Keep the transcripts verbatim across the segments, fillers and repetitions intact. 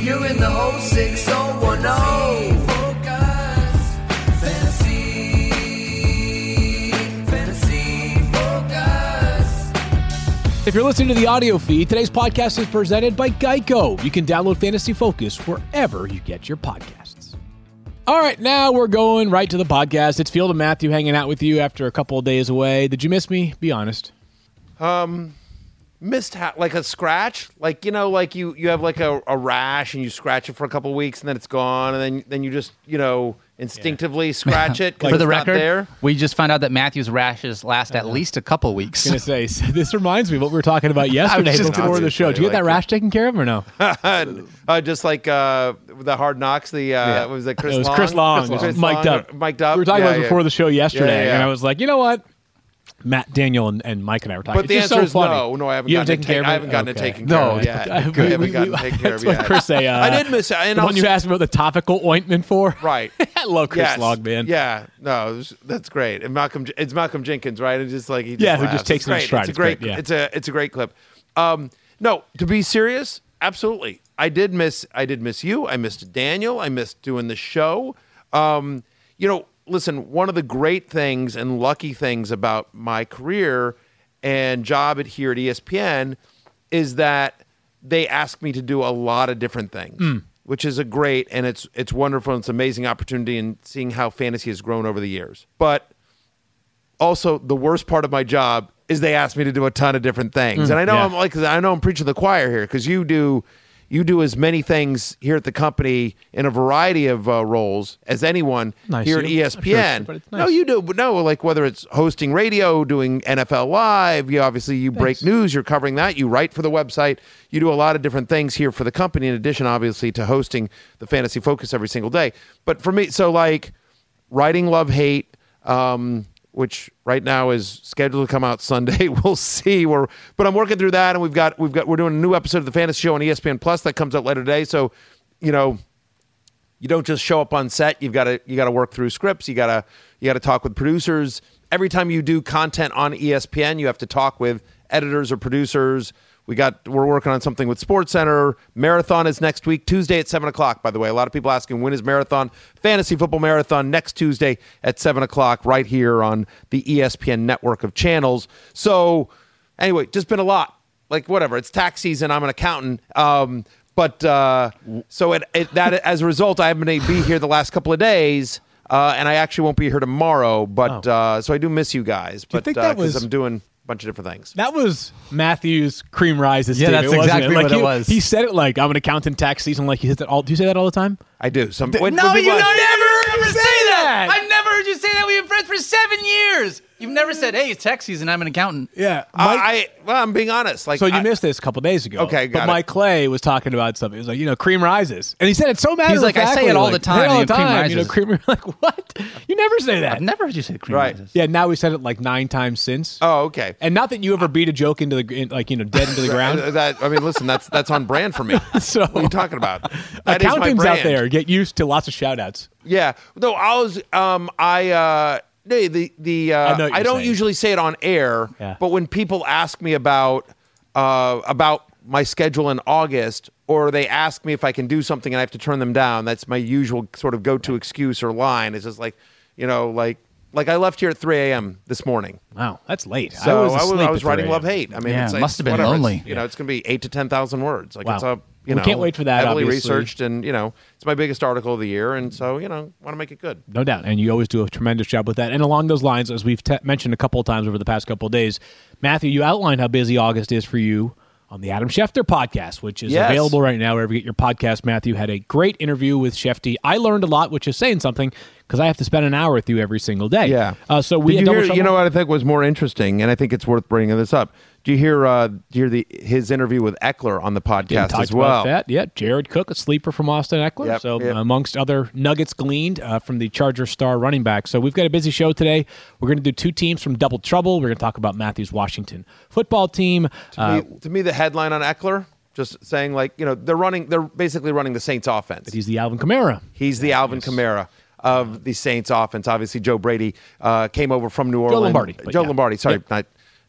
You're in the whole six oh one oh. If you're listening to the audio feed, today's podcast is presented by Geico. You can download Fantasy Focus wherever you get your podcasts. All right, now we're going right to the podcast. It's Field and Matthew hanging out with you after a couple of days away. Did you miss me? Be honest. Um, missed ha- like a scratch, like you know, like you you have like a, a rash and you scratch it for a couple of weeks and then it's gone, and then then you just you know instinctively yeah. scratch it. For the it's record, not there. We just found out that Matthew's rashes last at least a couple weeks. I was going to say, this reminds me of what we were talking about yesterday before the show. Did you get that like rash taken care of or no? uh, just like uh, the Hard Knocks, the uh, yeah. what was that Chris It was Long? Chris Long, Chris Long. mic'd up. Mic'd up. We were talking yeah, about it yeah. before the show yesterday, yeah, yeah. and I was like, you know what? Matt, Daniel, and, and Mike and I were talking. But the it's answer just is so funny. no. No, I haven't you gotten haven't it taken care ta- of it. I haven't gotten okay. it taken No, care of yet. I, I haven't gotten it taken care That's of what yet. Chris say. Uh, I did miss it. And the one you asked me about the topical ointment for. Right. I love Chris yes. Long, man. Yeah. No, it was, that's great. And Malcolm, it's Malcolm Jenkins, right? It's just like he just yeah, who laughs. just takes it's it in great. stride. It's a It's great. great, yeah. It's a it's a great clip. Um, no, to be serious, absolutely. I did miss. I did miss you. I missed Daniel. I missed doing the show. Um, you know, listen. One of the great things and lucky things about my career and job at here at E S P N is that they ask me to do a lot of different things, mm. which is a great, and it's it's wonderful. And it's an amazing opportunity in seeing how fantasy has grown over the years. But also, the worst part of my job is they ask me to do a ton of different things. Mm, and I know yeah. I'm like, I know I'm preaching to the choir here because you do, you do as many things here at the company in a variety of uh, roles as anyone nice here you. at E S P N. Sure it's, but it's nice. No, you do, but no, like whether it's hosting radio, doing N F L Live, you obviously you break Thanks. news, you're covering that, you write for the website, you do a lot of different things here for the company. In addition, obviously, to hosting the Fantasy Focus every single day. But for me, so like writing Love Hate. Um, which right now is scheduled to come out Sunday. We'll see. We're, but I'm working through that, and we've got we've got we're doing a new episode of the Fantasy Show on E S P N Plus that comes out later today. So, you know, you don't just show up on set. You've got to you got to work through scripts. You gotta you got to talk with producers. Every time you do content on E S P N, you have to talk with editors or producers. We got we're working on something with SportsCenter. Marathon is next week, Tuesday at seven o'clock, by the way. A lot of people asking, when is Marathon? Fantasy Football Marathon next Tuesday at seven o'clock right here on the E S P N network of channels. So anyway, just been a lot. Like whatever, it's tax season. I'm an accountant. Um, but uh, so it, it, that as a result, I haven't been able to be here the last couple of days. Uh, and I actually won't be here tomorrow. But oh. uh, so I do miss you guys. Do you but think that because was- I'm doing bunch of different things. That was Matthew's cream rises. Yeah, statement, that's wasn't exactly it? Like what he, it was. He said it like, I'm an accountant tax season. Like he says that all. Do you say that all the time? I do. Some, The, when, no, when you people don't ask- ever, ever say that. that. I've never heard you say that. We've been friends for seven years. You've never said, hey, it's tax season. I'm an accountant. Yeah. I, I well, I'm being honest. Like, So you I, missed this a couple days ago. Okay, got But it. Mike Clay was talking about something. He was like, you know, cream rises. And he said it so matter He's like, I say it all like, the time, I say it all you the know, cream time. You know, rises. cream, like, what? You never say that. I've never heard you say cream Right. rises. Yeah, now we said it like nine times since. Oh, okay. And not that you ever beat a joke into the, in, like, you know, dead into the ground. Uh, that I mean, listen, that's that's on brand for me. So What are you talking about? That is my accountants out brand. there, get used to lots of shout outs. Yeah. No, I was. Um, I. Uh, the the, the uh, I know what I you're don't saying. usually say it on air, Yeah. but when people ask me about uh, about my schedule in August, or they ask me if I can do something and I have to turn them down, that's my usual sort of go to excuse or line. It's just like, you know, like. Like I left here at three a.m. this morning. Wow, that's late. So I was, I was, asleep I was at writing three Love a.m. Hate. I mean, Yeah, it's it like, must have been whatever. It's, lonely. you know, it's going to be eight to ten thousand words. Like Wow. it's a you We know, can't wait for that, Heavily obviously. researched, and you know, it's my biggest article of the year, and so you know, want to make it good. No doubt. And you always do a tremendous job with that. And along those lines, as we've te- mentioned a couple of times over the past couple of days, Matthew, you outlined how busy August is for you on the Adam Schefter podcast, which is Yes. available right now wherever you get your podcast. Matthew had a great interview with Shefty. I learned a lot, which is saying something, because I have to spend an hour with you every single day. Yeah. Uh, so we Did had you double hear? trouble. You know what I think was more interesting, and I think it's worth bringing this up. Do you hear? Uh, do you hear the his interview with Eckler on the Yeah, podcast talked as well? about that. Yeah, Jared Cook, a sleeper from Austin Eckler. Yep, so yep. uh, amongst other nuggets gleaned uh, from the Charger star running back. So we've got a busy show today. We're going to do two teams from Double Trouble. We're going to talk about Matthew's Washington football team. To, Uh, me, to me, the headline on Eckler, just saying like you know they're running, they're basically running the Saints offense. he's the Alvin Kamara. He's the Alvin Kamara of the Saints offense. Obviously, Joe Brady uh, came over from New Orleans. Lombardi, but Joe yeah. Lombardi. Sorry, Yep. not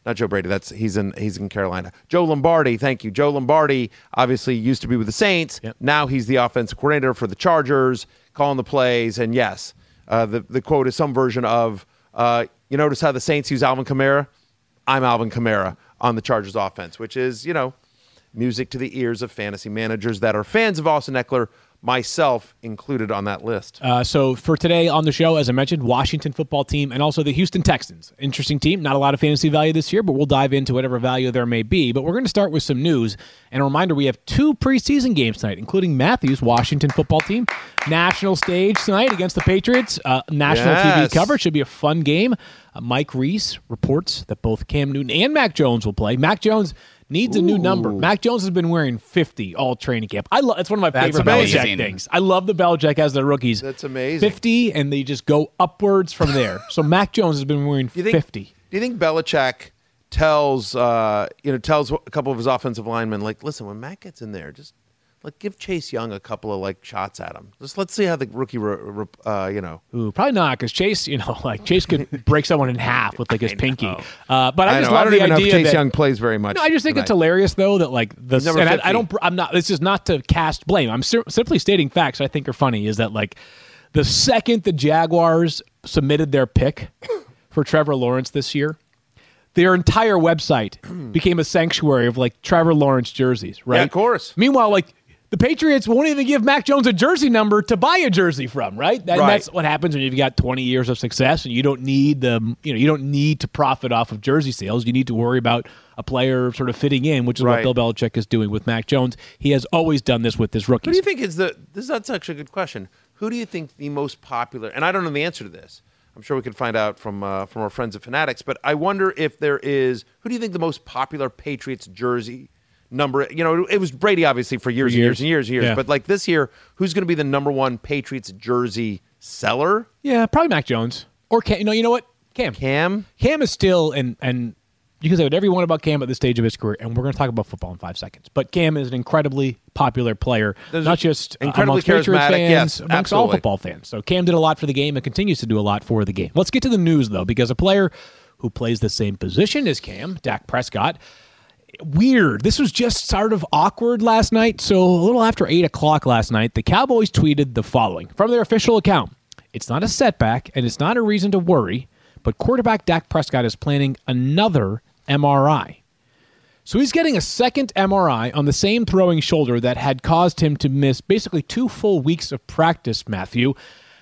not Joe Brady. That's he's in he's in Carolina. Joe Lombardi, thank you. Joe Lombardi obviously used to be with the Saints. Yep. Now he's the offensive coordinator for the Chargers, calling the plays. And yes, uh, the the quote is some version of, uh, you notice how the Saints use Alvin Kamara? I'm Alvin Kamara on the Chargers offense, which is, you know, music to the ears of fantasy managers that are fans of Austin Eckler, myself included on that list. Uh, so for today on the show, as I mentioned, Washington football team and also the Houston Texans. Interesting team. Not a lot of fantasy value this year, but we'll dive into whatever value there may be. But we're going to start with some news. And a reminder, we have two preseason games tonight, including Matthew's Washington football team. National stage tonight against the Patriots. Uh, national Yes. T V coverage. Should be a fun game. Uh, Mike Reese reports that both Cam Newton and Mac Jones will play. Mac Jones needs a new number. Mac Jones has been wearing fifty all training camp. I love. It's one of my That's favorite amazing. Belichick things. I love the Belichick as the rookies. That's amazing. fifty, and they just go upwards from there. So Mac Jones has been wearing Do you think, fifty. Do you think Belichick tells uh, you know tells a couple of his offensive linemen, like, listen, when Matt gets in there, just like give Chase Young a couple of like shots at him. Just let's see how the rookie, re- re- uh, you know. Ooh, probably not, because Chase, you know, like Chase could break someone in half with like his pinky. know. Uh, but I, I, just know. I love don't the even know if idea Chase that Young plays very much. No, I just think tonight. it's hilarious though that like the He's number and I, I fifty. don't I'm not this is not to cast blame. I'm sim- simply stating facts I think are funny is that like the second the Jaguars submitted their pick for Trevor Lawrence this year, their entire website became a sanctuary of like Trevor Lawrence jerseys, right? Yeah, of course. Meanwhile, like the Patriots won't even give Mac Jones a jersey number to buy a jersey from, right? And Right. that's what happens when you've got twenty years of success and you don't need the, you know, you don't need to profit off of jersey sales. You need to worry about a player sort of fitting in, which is Right. what Bill Belichick is doing with Mac Jones. He has always done this with his Who rookies. do you think is the? This that's actually a good question. Who do you think the most popular? And I don't know the answer to this. I'm sure we can find out from uh, from our friends at Fanatics. But I wonder if there is. Who do you think the most popular Patriots jersey number? You know, it was Brady obviously for years, and years years. and years and years. Yeah. But like this year, who's going to be the number one Patriots jersey seller? Yeah, probably Mac Jones. Or Cam. You know, you know what? Cam. Cam. Cam is still, and and you can say whatever you want about Cam at this stage of his career, and we're going to talk about football in five seconds. But Cam is an incredibly popular player, There's not just uh, incredibly amongst Patriots charismatic, fans, yes, amongst all absolutely. football fans. So Cam did a lot for the game and continues to do a lot for the game. Let's get to the news, though, because a player who plays the same position as Cam, Dak Prescott, weird. This was just sort of awkward last night. So a little after eight o'clock last night, the Cowboys tweeted the following from their official account. It's not a setback, and it's not a reason to worry, but quarterback Dak Prescott is planning another M R I. So he's getting a second M R I on the same throwing shoulder that had caused him to miss basically two full weeks of practice, Matthew.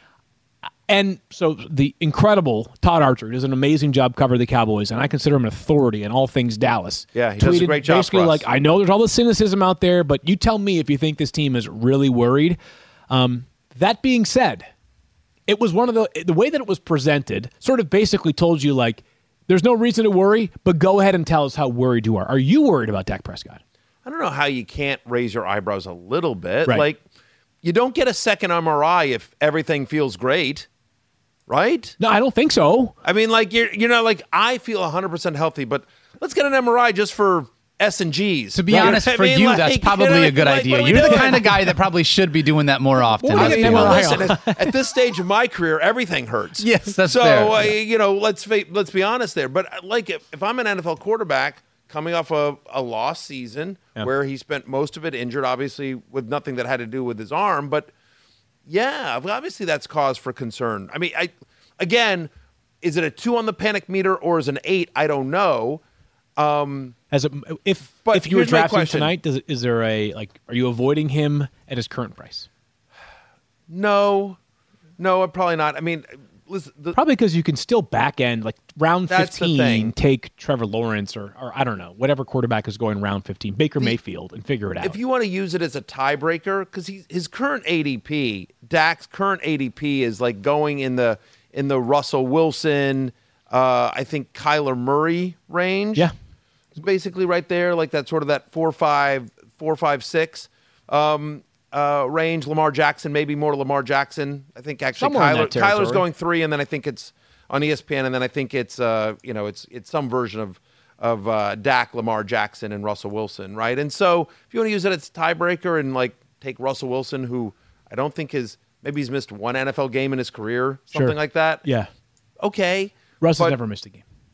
And so the incredible Todd Archer does an amazing job covering the Cowboys, and I consider him an authority in all things Dallas. Yeah, he does a Tweeted great job basically for us. like, I know there's all the cynicism out there, but you tell me if you think this team is really worried. Um, that being said, it was one of the the way that it was presented sort of basically told you like there's no reason to worry, but go ahead and tell us how worried you are. Are you worried about Dak Prescott? I don't know how you can't raise your eyebrows a little bit. Right. Like, you don't get a second M R I if everything feels great, right? No, I don't think so. I mean, like, you're, you know, like, I feel one hundred percent healthy, but let's get an M R I just for S and G's. To be You know honest, what I for mean? you, Like, that's you probably know, a good like, idea. what are we You're the doing? kind of guy that probably should be doing that more often. Well, let's we be get- well, honest. hang listen, at, at this stage of my career, everything hurts. Yes, that's so, fair. uh, Yeah. you know, let's fa- let's be honest there. But uh, like, if, if I'm an N F L quarterback coming off a, a lost season Yeah. where he spent most of it injured, obviously with nothing that had to do with his arm, but yeah, obviously that's cause for concern. I mean, I again, is it a two on the panic meter or is it an eight? I don't know. Um, As a, if But if you were here's my drafting question. tonight, does, is there a like? Are you avoiding him at his current price? no, no, probably not. I mean, listen, the, Probably because you can still back end like round That's the fifteen, thing. take Trevor Lawrence or or I don't know whatever quarterback is going round fifteen, Baker Mayfield, and figure it out. if you want to use it as a tiebreaker, because his current A D P, Dak's current A D P is like going in the in the Russell Wilson, uh, I think Kyler Murray range. yeah, It's basically right there, like that sort of that four five four five six um, uh, range. Lamar Jackson, maybe more Lamar Jackson. I think actually Somewhere in Kyler, that territory. Kyler's going three, and then I think it's on E S P N, and then I think it's uh, you know it's it's some version of of uh, Dak, Lamar Jackson, and Russell Wilson, right? And so if you want to use it as a tiebreaker and like take Russell Wilson, who I don't think is maybe he's missed one N F L game in his career, something Sure. like that. yeah. Okay, Russ but- has never missed a game.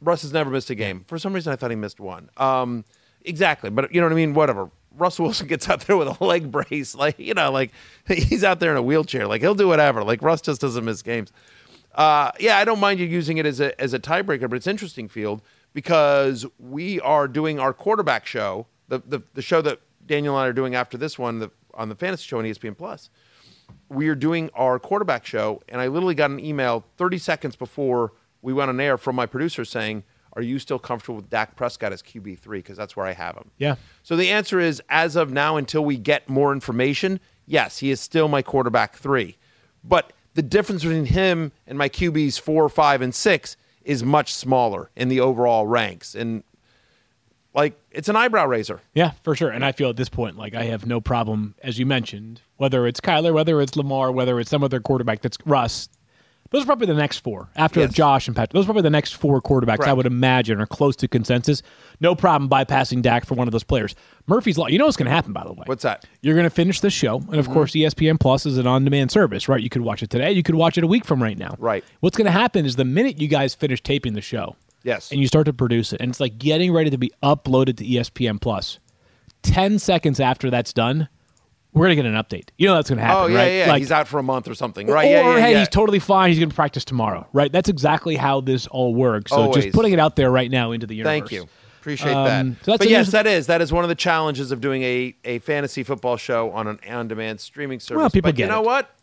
Russ has never missed a game. For some reason, I thought he missed one. Um, exactly, but you know what I mean. Whatever. Russell Wilson gets out there with a leg brace, like you know, like he's out there in a wheelchair. Like he'll do whatever. Like Russ just doesn't miss games. Uh, yeah, I don't mind you using it as a as a tiebreaker, but it's interesting, Field, because we are doing our quarterback show, the the, the show that Daniel and I are doing after this one, the, on the fantasy show on E S P N Plus. We are doing our quarterback show, and I literally got an email thirty seconds before we went on air from my producer saying, are you still comfortable with Dak Prescott as Q B three? Because that's where I have him. Yeah. So the answer is, as of now, until we get more information, yes, he is still my quarterback three. But the difference between him and my Q Bs four, five, and six is much smaller in the overall ranks. And, like, it's an eyebrow raiser. Yeah, for sure. And I feel at this point, like, I have no problem, as you mentioned, whether it's Kyler, whether it's Lamar, whether it's some other quarterback that's Russ. Those are probably the next four. After Yes. Josh and Patrick, those are probably the next four quarterbacks Correct. I would imagine are close to consensus. No problem bypassing Dak for one of those players. Murphy's Law. You know what's going to happen, by the way. What's that? You're going to finish this show, and of Mm-hmm. course, E S P N Plus is an on-demand service, right? You could watch it today. You could watch it a week from right now. Right. What's going to happen is the minute you guys finish taping the show, Yes. and you start to produce it, and it's like getting ready to be uploaded to E S P N Plus. Ten seconds after that's done, we're gonna get an update. You know that's gonna happen, Oh, yeah, right? yeah. Like, he's out for a month or something. Right, or yeah, yeah, hey, yeah. he's totally fine. He's gonna practice tomorrow, right? That's exactly how this all works. So Always. just putting it out there right now into the universe. Thank you. Appreciate Um, that. so that's but the yes, news- that is that is one of the challenges of doing a, a fantasy football show on an on-demand streaming service. Well, people but you get know it. what?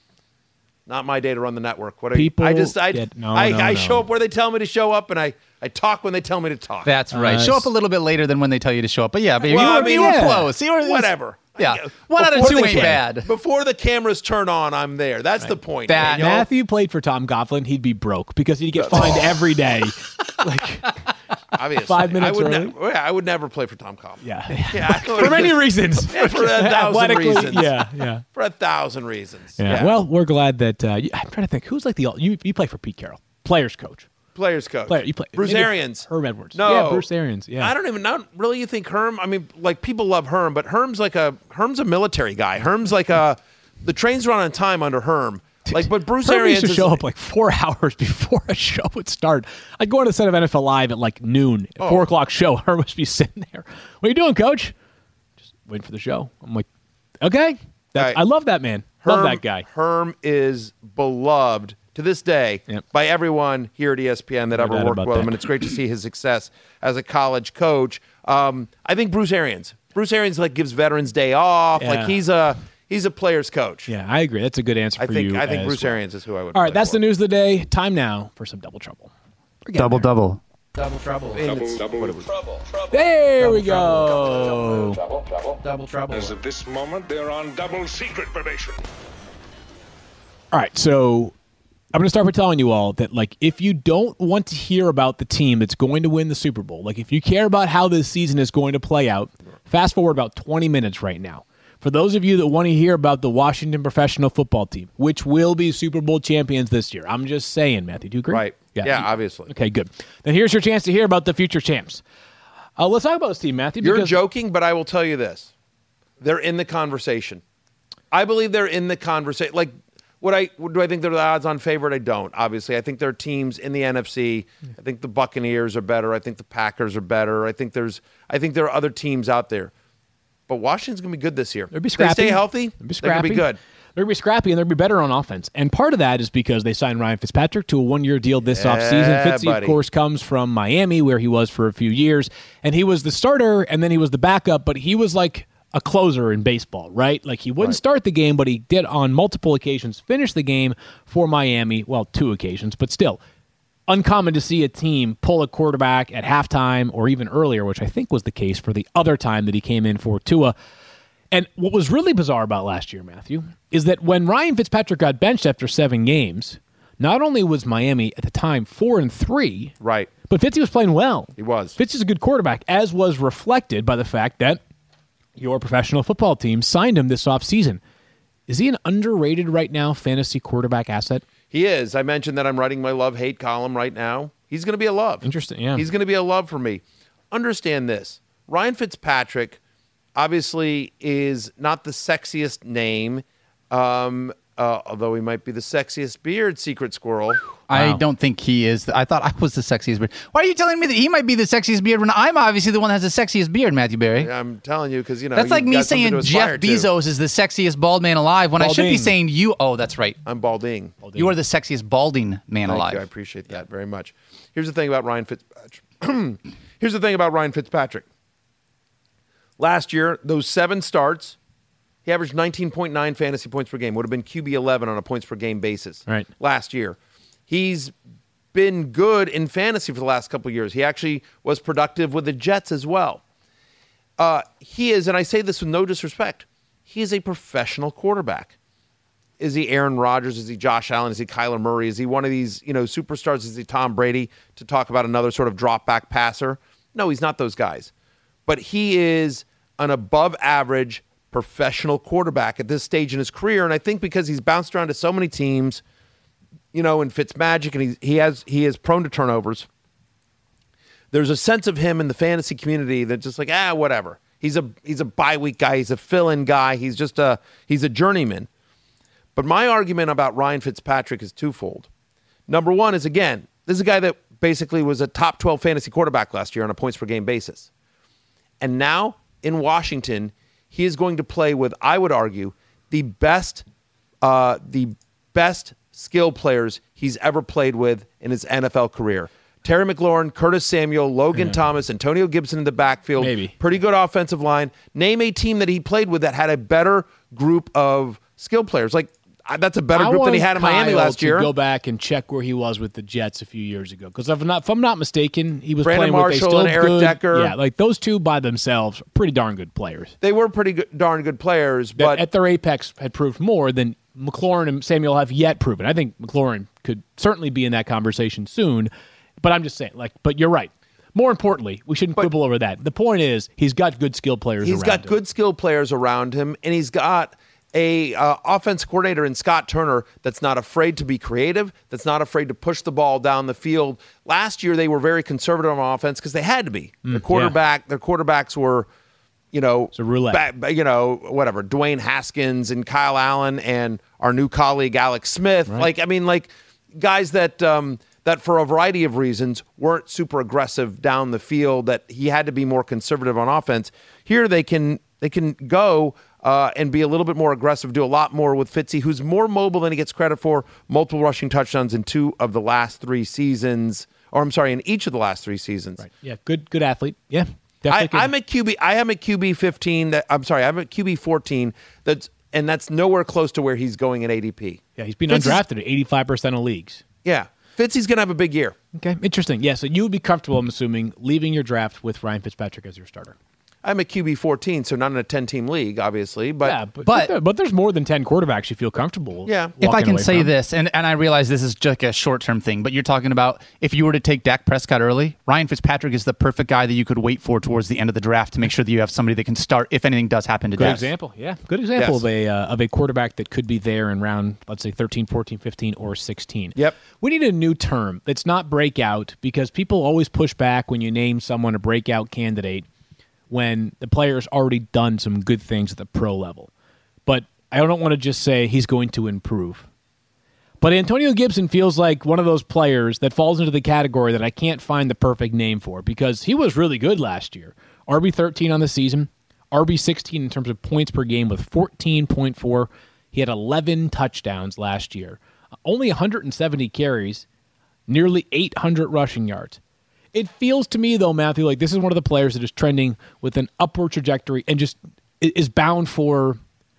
Not my day to run the network. What are People you, I just I get- no, I, no, I no. show up where they tell me to show up, and I, I talk when they tell me to talk. That's right. Uh, Show up a little bit later than when they tell you to show up. But yeah, but Well, you, I were, mean, you were yeah. close. You were, Whatever. Yeah. One out of Before two the ain't cam- bad. Before the cameras turn on, I'm there. That's the point. That- Daniel. Matthew played for Tom Coughlin, he'd be broke because he'd get fined every day. Like, Obviously. five minutes I would early. Ne- yeah, I would never play for Tom Coughlin. yeah, Yeah, for many reasons. Yeah, for a thousand Athletically, reasons. Yeah, yeah. For a thousand reasons. Yeah. Well, we're glad that uh, you, I'm trying to think who's like the you you play for Pete Carroll, players coach, players coach. player you play Bruce maybe Arians. Herm Edwards. No. Yeah, Bruce Arians. Yeah, I don't even not really. You think Herm? I mean, like people love Herm, but Herm's like a Herm's a military guy. Herm's like a the trains run on time under Herm. Like, but Bruce Herm Arians used to is, show up like four hours before a show would start. I'd go on a set of N F L Live at like noon, Oh. four o'clock show. Herm would be sitting there. What are you doing, Coach? Just waiting for the show. I'm like, okay, That's, Right. I love that man. Herm, love that guy. Herm is beloved to this day Yep. by everyone here at E S P N that No ever doubt worked about with him, that. and it's great to see his success as a college coach. Um, I think Bruce Arians. Bruce Arians like gives veterans day off. Yeah. Like he's a he's a player's coach. Yeah, I agree. That's a good answer I for think you. I think as Bruce well. Arians is who I would. All right, play that's for. the news of the day. Time now for some double trouble. Double, double. Double trouble. It's- There we go. Double trouble. As of this moment, they're on double secret probation. All right, so I'm going to start by telling you all that, like, if you don't want to hear about the team that's going to win the Super Bowl, like, if you care about how this season is going to play out, fast forward about twenty minutes right now. For those of you that want to hear about the Washington professional football team, which will be Super Bowl champions this year, I'm just saying, Matthew, do you agree? Right. Yeah, you- obviously. Okay, good. Then here's your chance to hear about the future champs. Uh, let's talk about this team, Matthew. You're because- joking, but I will tell you this: they're in the conversation. I believe they're in the conversation. Like, what I do I think they're the odds-on favorite? I don't. Obviously, I think there are teams in the N F C. I think the Buccaneers are better. I think the Packers are better. I think there's. I think there are other teams out there. But Washington's going to be good this year. They'll be If they scrappy. stay healthy, They'll be they're going scrappy. to be good. They're going to be scrappy, and they'll be better on offense. And part of that is because they signed Ryan Fitzpatrick to a one-year deal this Yeah, offseason. Fitzy, buddy. of course, comes from Miami, where he was for a few years. And he was the starter, and then he was the backup, but he was like a closer in baseball, right? Like, he wouldn't Right. start the game, but he did on multiple occasions finish the game for Miami. Well, two occasions, but still. Uncommon to see a team pull a quarterback at halftime or even earlier, which I think was the case for the other time that he came in for Tua. And what was really bizarre about last year, Matthew, is that when Ryan Fitzpatrick got benched after seven games, not only was Miami at the time four and three, Right. but Fitzy was playing well. He was. Fitz is a good quarterback, as was reflected by the fact that your professional football team signed him this offseason. Is he an underrated right now fantasy quarterback asset? He is. I mentioned that I'm writing my love-hate column right now. He's going to be a love. Interesting, yeah. He's going to be a love for me. Understand this. Ryan Fitzpatrick obviously is not the sexiest name. Um, uh, although he might be the sexiest beard secret squirrel. I Wow. don't think he is. I thought I was the sexiest beard. Why are you telling me that he might be the sexiest beard when I'm obviously the one that has the sexiest beard, Matthew Berry? I'm telling you because you know That's like you've me got something saying to aspire Jeff to. Bezos is the sexiest bald man alive when I should be Balding. saying you. Oh, that's right. I'm balding. You are the sexiest balding man Thank alive. you. I appreciate that very much. Here's the thing about Ryan Fitzpatrick. Here's the thing about Ryan Fitzpatrick. Last year, those seven starts, he averaged nineteen point nine fantasy points per game. Would have been Q B eleven on a points per game basis. Right. Last year, he's been good in fantasy for the last couple of years. He actually was productive with the Jets as well. Uh, he is, and I say this with no disrespect, he is a professional quarterback. Is he Aaron Rodgers? Is he Josh Allen? Is he Kyler Murray? Is he one of these, you know, superstars? Is he Tom Brady, to talk about another sort of drop back passer? No, he's not those guys. But he is an above average professional quarterback at this stage in his career. And I think because he's bounced around to so many teams, you know, in Fitzmagic, and he he has he is prone to turnovers. There's a sense of him in the fantasy community that just like, ah, whatever. He's a he's a bye week guy. He's a fill-in guy. He's just a he's a journeyman. But my argument about Ryan Fitzpatrick is twofold. Number one is, again, this is a guy that basically was a top twelve fantasy quarterback last year on a points per game basis. And now in Washington, he is going to play with, I would argue, the best uh, the best skill players he's ever played with in his N F L career. Terry McLaurin, Curtis Samuel, Logan Yeah. Thomas, Antonio Gibson in the backfield. Maybe. Pretty good offensive line. Name a team that he played with that had a better group of skill players. Like, uh, that's a better I group than he want had in Miami Kyle last to year. Go back and check where he was with the Jets a few years ago, because if I'm not, if I'm not mistaken, he was Brandon playing with Marshall a still and Eric good, Decker. Yeah, like those two by themselves, are pretty darn good players. They were pretty good, darn good players, That but at their apex had proved more than McLaurin and Samuel have yet proven. I think McLaurin could certainly be in that conversation soon, but I'm just saying, like, but you're right. More importantly, we shouldn't quibble over that. The point is, he's got good skill players he's around got him. good skill players around him, and he's got a uh, offense coordinator in Scott Turner that's not afraid to be creative, that's not afraid to push the ball down the field. Last year, they were very conservative on offense because they had to be. Mm, their quarterback, their quarterbacks were, you know, a roulette. ba- you know, whatever. Dwayne Haskins and Kyle Allen and our new colleague Alex Smith. Right. Like, I mean, like guys that um, that for a variety of reasons weren't super aggressive down the field. That he had to be more conservative on offense. Here, they can they can go. Uh, and be a little bit more aggressive, do a lot more with Fitzy, who's more mobile than he gets credit for. Multiple rushing touchdowns in two of the last three seasons, or I'm sorry, in each of the last three seasons. Right. Yeah, good good athlete. Yeah, I, definitely. could- I'm at Q B. I am at Q B fifteen. That I'm sorry, I'm at Q B fourteen. That's and that's nowhere close to where he's going at A D P. yeah, he's been Fitz is- undrafted at eighty-five percent of leagues. Yeah, Fitzy's gonna have a big year. Okay, interesting. Yeah, so you would be comfortable, I'm assuming, leaving your draft with Ryan Fitzpatrick as your starter. I'm at Q B fourteen, so not in a ten-team league, obviously, but yeah, but but- but, but there's more than ten quarterbacks you feel comfortable. Yeah. If I walking can away say from. this, and, and I realize this is just a short-term thing, but you're talking about if you were to take Dak Prescott early, Ryan Fitzpatrick is the perfect guy that you could wait for towards the end of the draft to make sure that you have somebody that can start if anything does happen to Good Dak. example, yeah. Good example Yes. of a uh, of a quarterback that could be there in round, let's say, thirteen, fourteen, fifteen, or sixteen. Yep. We need a new term that's not breakout, because people always push back when you name someone a breakout candidate when the player's already done some good things at the pro level. But I don't want to just say he's going to improve. But Antonio Gibson feels like one of those players that falls into the category that I can't find the perfect name for, because he was really good last year. R B thirteen on the season, R B sixteen in terms of points per game with fourteen point four. He had eleven touchdowns last year. Only one hundred seventy carries, nearly eight hundred rushing yards. It feels to me, though, Matthew, like this is one of the players that is trending with an upward trajectory and just i- is bound for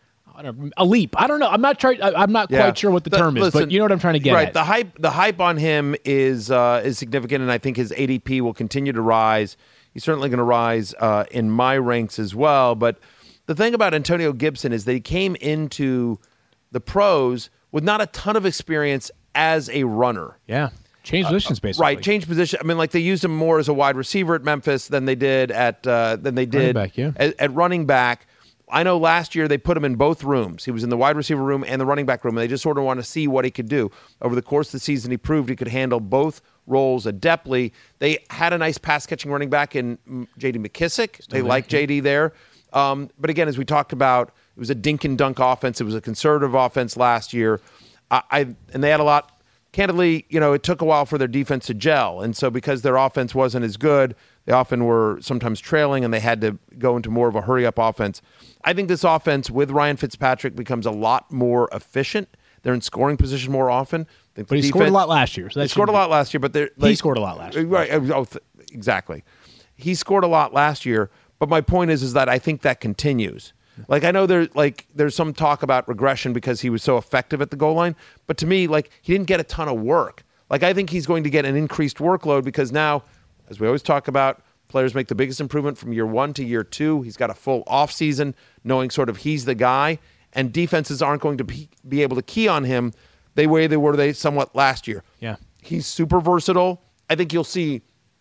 I don't know, a leap. I don't know. I'm not trying. I- I'm not Yeah. quite sure what the, term is, listen, but you know what I'm trying to get right. at. The hype, the hype on him is uh, is significant, and I think his A D P will continue to rise. He's certainly going to rise uh, in my ranks as well. But the thing about Antonio Gibson is that he came into the pros with not a ton of experience as a runner. yeah, change positions basically. Right, change position. I mean, like they used him more as a wide receiver at Memphis than they did at uh, than they did back, yeah. at, at running back. I know last year they put him in both rooms. He was in the wide receiver room and the running back room, and they just sort of want to see what he could do. Over the course of the season, he proved he could handle both roles adeptly. They had a nice pass-catching running back in mm, J D McKissick. They like J D there. Um, but again, as we talked about, It was a dink and dunk offense. It was a conservative offense last year. I, I and they had a lot. Candidly, you know, it took a while for their defense to gel, and so because their offense wasn't as good, they often were sometimes trailing, and they had to go into more of a hurry-up offense. I think this offense with Ryan Fitzpatrick becomes a lot more efficient. They're in scoring position more often. But he defense, scored a lot last year. So they scored a lot last year, but they're like, he scored a lot last year. Right? Oh, th- exactly. He scored a lot last year, but my point is, is that I think that continues. Like I know there's like there's some talk about regression because he was so effective at the goal line, but to me, like he didn't get a ton of work. Like I think he's going to get an increased workload because now, as we always talk about, players make the biggest improvement from year one to year two. He's got a full off season, knowing sort of he's the guy, and defenses aren't going to be, be able to key on him the way they were they somewhat last year. Yeah, he's super versatile. I think you'll see.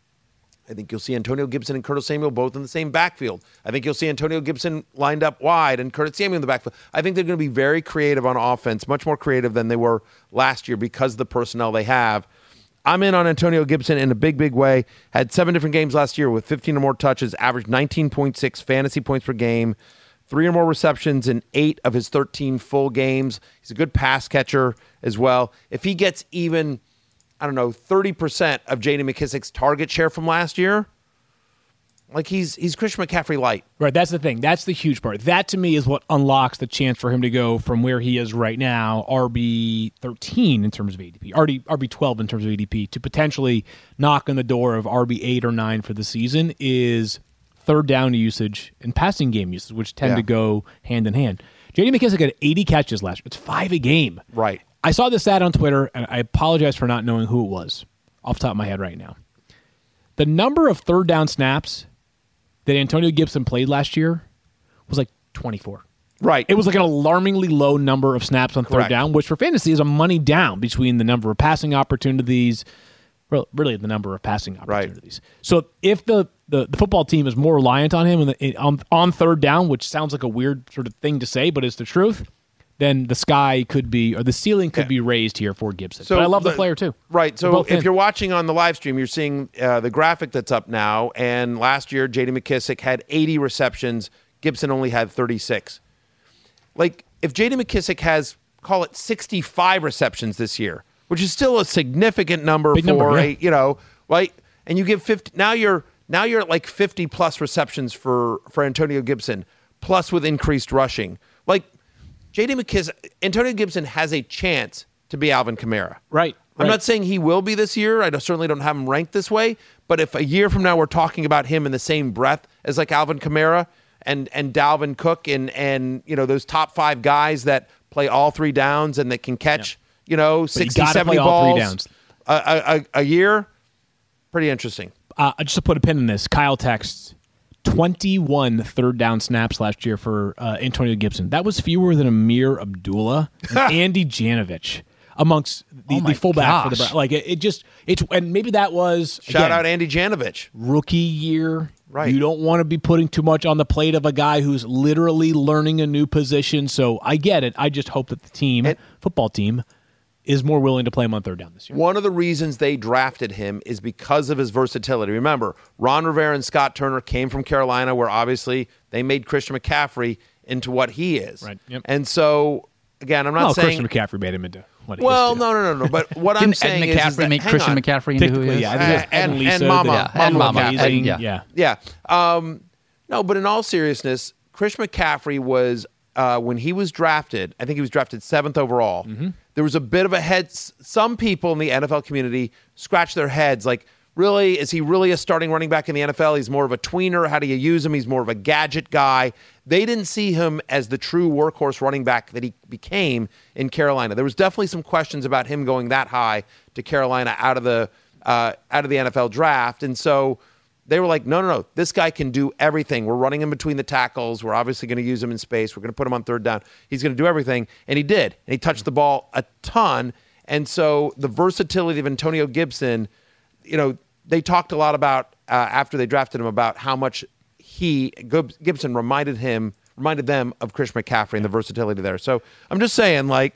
I think you'll see Antonio Gibson and Curtis Samuel both in the same backfield. I think you'll see Antonio Gibson lined up wide and Curtis Samuel in the backfield. I think they're going to be very creative on offense, much more creative than they were last year because of the personnel they have. I'm in on Antonio Gibson in a big, big way. Had seven different games last year with fifteen or more touches, averaged nineteen point six fantasy points per game, three or more receptions in eight of his thirteen full games. He's a good pass catcher as well. If he gets even... I don't know, thirty percent of J D McKissic's target share from last year. Like he's he's Christian McCaffrey light. Right, that's the thing. That's the huge part. That to me is what unlocks the chance for him to go from where he is right now, R B thirteen in terms of A D P, R B twelve in terms of A D P, to potentially knock on the door of R B eight or nine for the season is third down usage and passing game usage, which tend yeah. to go hand in hand. J D McKissic had eighty catches last year. It's five a game. Right. I saw this ad on Twitter, and I apologize for not knowing who it was off the top of my head right now. The number of third down snaps that Antonio Gibson played last year was like twenty-four. Right. It was like an alarmingly low number of snaps on Correct. third down, which for fantasy is a money down between the number of passing opportunities, really the number of passing opportunities. Right. So if the, the, the football team is more reliant on him in the, in, on, on third down, which sounds like a weird sort of thing to say, but it's the truth, then the sky could be, or the ceiling could yeah. be raised here for Gibson. So but I love the, the player too. Right. So if in. you're watching on the live stream, you're seeing uh, the graphic that's up now. And last year, J D McKissic had eighty receptions. Gibson only had thirty-six. Like if J D McKissic has, call it sixty-five receptions this year, which is still a significant number Big for number, yeah. a, you know, right? And you give fifty, now you're, now you're at like fifty plus receptions for, for Antonio Gibson, plus with increased rushing. Like, J D McKissic, Antonio Gibson has a chance to be Alvin Kamara. Right. I'm right. not saying he will be this year. I don't, certainly don't have him ranked this way. But if a year from now we're talking about him in the same breath as like Alvin Kamara and and Dalvin Cook and and you know those top five guys that play all three downs and that can catch yeah. you know sixty, you seventy play balls all three downs. A, a, a year, pretty interesting. Uh, just to put a pin in this, Kyle texts twenty-one third down snaps last year for uh, Antonio Gibson. That was fewer than Amir Abdullah and Andy Janovich amongst the, oh the fullback gosh. for the Browns. Like it, it just it's and maybe that was shout again, out Andy Janovich, rookie year. Right. You don't want to be putting too much on the plate of a guy who's literally learning a new position. So I get it. I just hope that the team, and, football team, is more willing to play him on third down this year. One of the reasons they drafted him is because of his versatility. Remember, Ron Rivera and Scott Turner came from Carolina, where obviously they made Christian McCaffrey into what he is. Right. Yep. And so, again, I'm not well, saying Christian McCaffrey made him into what he well, is. Well, no, no, no, no. But what I'm Didn't saying Ed is, McCaffrey is that, make hang Christian on. McCaffrey into who he is? Yeah, I think Uh, it's Ed and, Lisa, and Mama, the, yeah, and Mama Mama, McCaffrey. and, yeah. yeah. Yeah. Um, no, but in all seriousness, Chris McCaffrey was, uh, when he was drafted, I think he was drafted seventh overall. Mm-hmm. There was a bit of a head. Some people in the N F L community scratch their heads like, really, is he really a starting running back in the N F L? He's more of a tweener. How do you use him? He's more of a gadget guy. They didn't see him as the true workhorse running back that he became in Carolina. There was definitely some questions about him going that high to Carolina out of the uh, out of the N F L draft. And so they were like, no, no, no, this guy can do everything. We're running him between the tackles. We're obviously going to use him in space. We're going to put him on third down. He's going to do everything. And he did. And he touched the ball a ton. And so the versatility of Antonio Gibson, you know, they talked a lot about, uh, after they drafted him, about how much he, Gibson, reminded him, reminded them of Chris McCaffrey and the versatility there. So I'm just saying, like,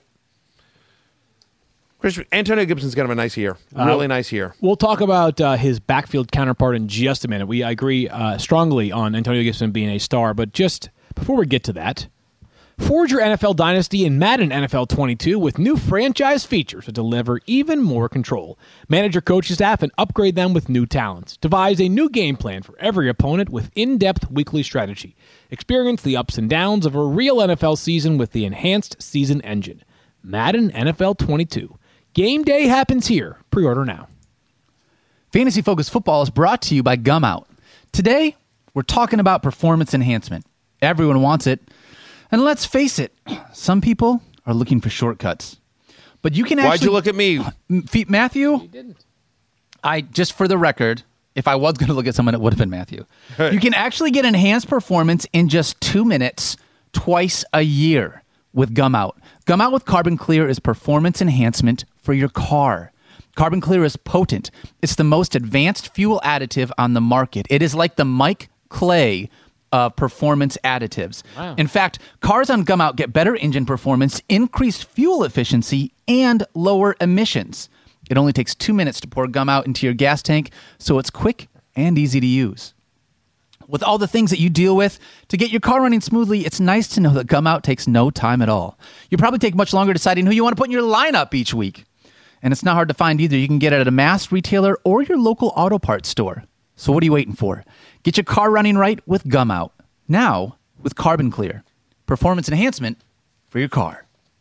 Chris, Antonio Gibson's going to have a nice year. Really uh, nice year. We'll talk about uh, his backfield counterpart in just a minute. We agree uh, strongly on Antonio Gibson being a star, but just before we get to that, Forge your N F L dynasty in Madden N F L twenty-two with new franchise features to deliver even more control. Manage your coaching staff and upgrade them with new talents. Devise a new game plan for every opponent with in-depth weekly strategy. Experience the ups and downs of a real N F L season with the enhanced season engine. Madden N F L twenty-two. Game day happens here. Pre-order now. Fantasy Focus Football is brought to you by Gum Out. Today, we're talking about performance enhancement. Everyone wants it. And let's face it, some people are looking for shortcuts. But you can actually... Why'd you look at me? F- Matthew? You didn't. I, just for the record, if I was going to look at someone, it would have been Matthew. You can actually get enhanced performance in just two minutes twice a year with Gum Out. Gum Out with Carbon Clear is performance enhancement for your car. Carbon Clear is potent. It's the most advanced fuel additive on the market. It is like the Mike Clay of performance additives. Wow. In fact, cars on Gum Out get better engine performance, increased fuel efficiency, and lower emissions. It only takes two minutes to pour Gum Out into your gas tank, so it's quick and easy to use. With all the things that you deal with to get your car running smoothly, it's nice to know that Gum Out takes no time at all. You probably take much longer deciding who you want to put in your lineup each week. And it's not hard to find either. You can get it at a mass retailer or your local auto parts store. So what are you waiting for? Get your car running right with Gum Out. Now with Carbon Clear. Performance enhancement for your car.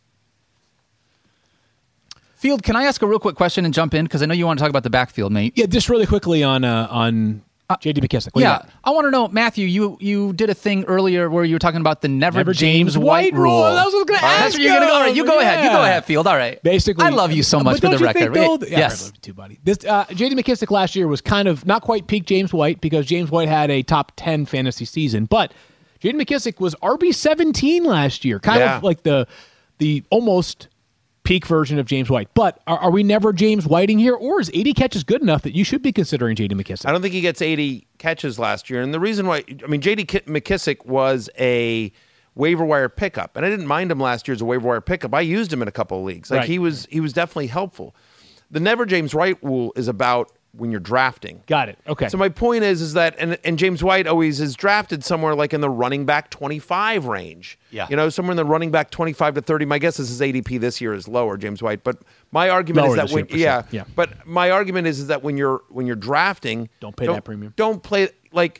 Field, can I ask a real quick question and jump in? Because I know you want to talk about the backfield, mate. Yeah, just really quickly on uh, on J D McKissic. What do you Yeah, got? I want to know, Matthew, you you did a thing earlier where you were talking about the never, Never James, James White, White rule. rule. That's what I was gonna That's ask what you're gonna go. All right, you go him. ahead. You go Yeah. ahead, Field. All right. Basically, I love you so much but for the don't you record. think, though, yeah, yes. I love you too, buddy. This uh, J D McKissic last year was kind of not quite peak James White because James White had a top ten fantasy season, but J D McKissic was R B seventeen last year, kind Yeah. of like the the almost peak version of James White. But are, are we never James Whiting here, or is eighty catches good enough that you should be considering J D McKissic? I don't think he gets eighty catches last year. And the reason why, I mean, J D McKissic was a waiver wire pickup. And I didn't mind him last year as a waiver wire pickup. I used him in a couple of leagues. Like Right. he was he was definitely helpful. The never James White rule is about when you're drafting. Got it. Okay. So my point is, is that, and, and James White always is drafted somewhere like in the running back twenty-five range. Yeah. You know, somewhere in the running back twenty-five to thirty. My guess is his A D P this year is lower, James White. But my argument Lower is this that when, year, for yeah, sure. Yeah. But my argument is, is that when you're when you're drafting, Don't pay that premium. Don't play like.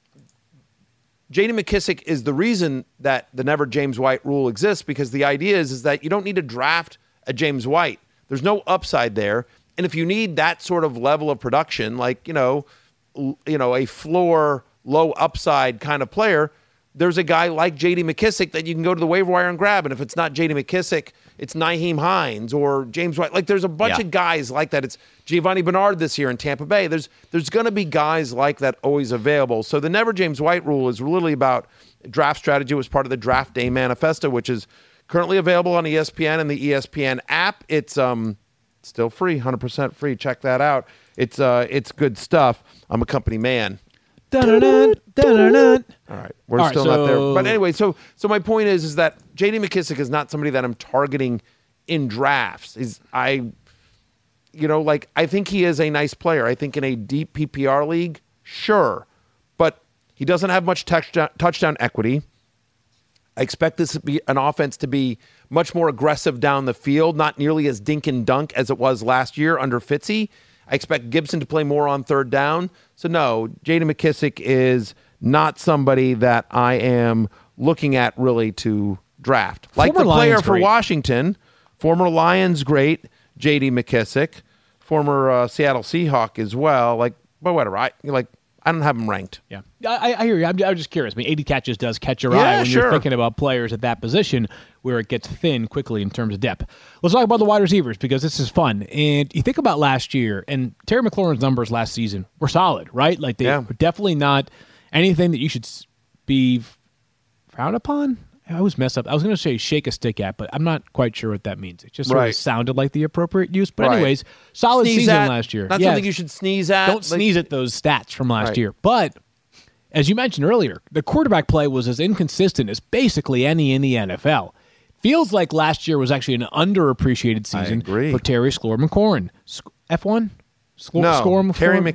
J D McKissic is the reason that the never James White rule exists, because the idea is, is that you don't need to draft a James White. There's no upside there. And if you need that sort of level of production, like, you know, l- you know, a floor, low upside kind of player, there's a guy like J D McKissic that you can go to the waiver wire and grab. And if it's not J D McKissic, it's Nyheim Hines or James White. Like, there's a bunch Yeah. of guys like that. It's Giovanni Bernard this year in Tampa Bay. There's there's going to be guys like that always available. So the never James White rule is really about draft strategy. It was part of the Draft Day Manifesto, which is currently available on E S P N and the E S P N app. It's um still free, one hundred percent free. Check that out. It's uh it's good stuff. I'm a company man. Dun-dun-dun, dun-dun-dun. All right, we're All right, still not there. so- But anyway, so so my point is is that J D McKissic is not somebody that I'm targeting in drafts. Is I, you know, like I think he is a nice player. I think in a deep P P R league, sure, but he doesn't have much touchdown touchdown equity. I expect this to be an offense to be much more aggressive down the field, not nearly as dink and dunk as it was last year under Fitzy. I expect Gibson to play more on third down. So no, J D McKissic is not somebody that I am looking at really to draft. Like Former the player Lions for great. Washington, former Lions great, J D McKissic, former uh, Seattle Seahawk as well. Like, but whatever. I like. I don't have him ranked. Yeah, I, I hear you. I'm, I'm just curious. I mean, eighty catches does catch your Yeah, eye when sure. you're thinking about players at that position where it gets thin quickly in terms of depth. Let's talk about the wide receivers because this is fun. And you think about last year, and Terry McLaurin's numbers last season were solid, right? Like they Yeah. were definitely not anything that you should s- be frowned upon. I always mess up. I was going to say shake a stick at, but I'm not quite sure what that means. It just sort Right. of sounded like the appropriate use. But Right. anyways, solid Sneeze season at. last year. Not Yeah. something you should sneeze at. Don't Like- sneeze at those stats from last Right. year. But as you mentioned earlier, the quarterback play was as inconsistent as basically any in the N F L. Feels like last year was actually an underappreciated season agree. for Terry Score McLaurin. F one? Score, No, Score Terry McLaurin? Mc,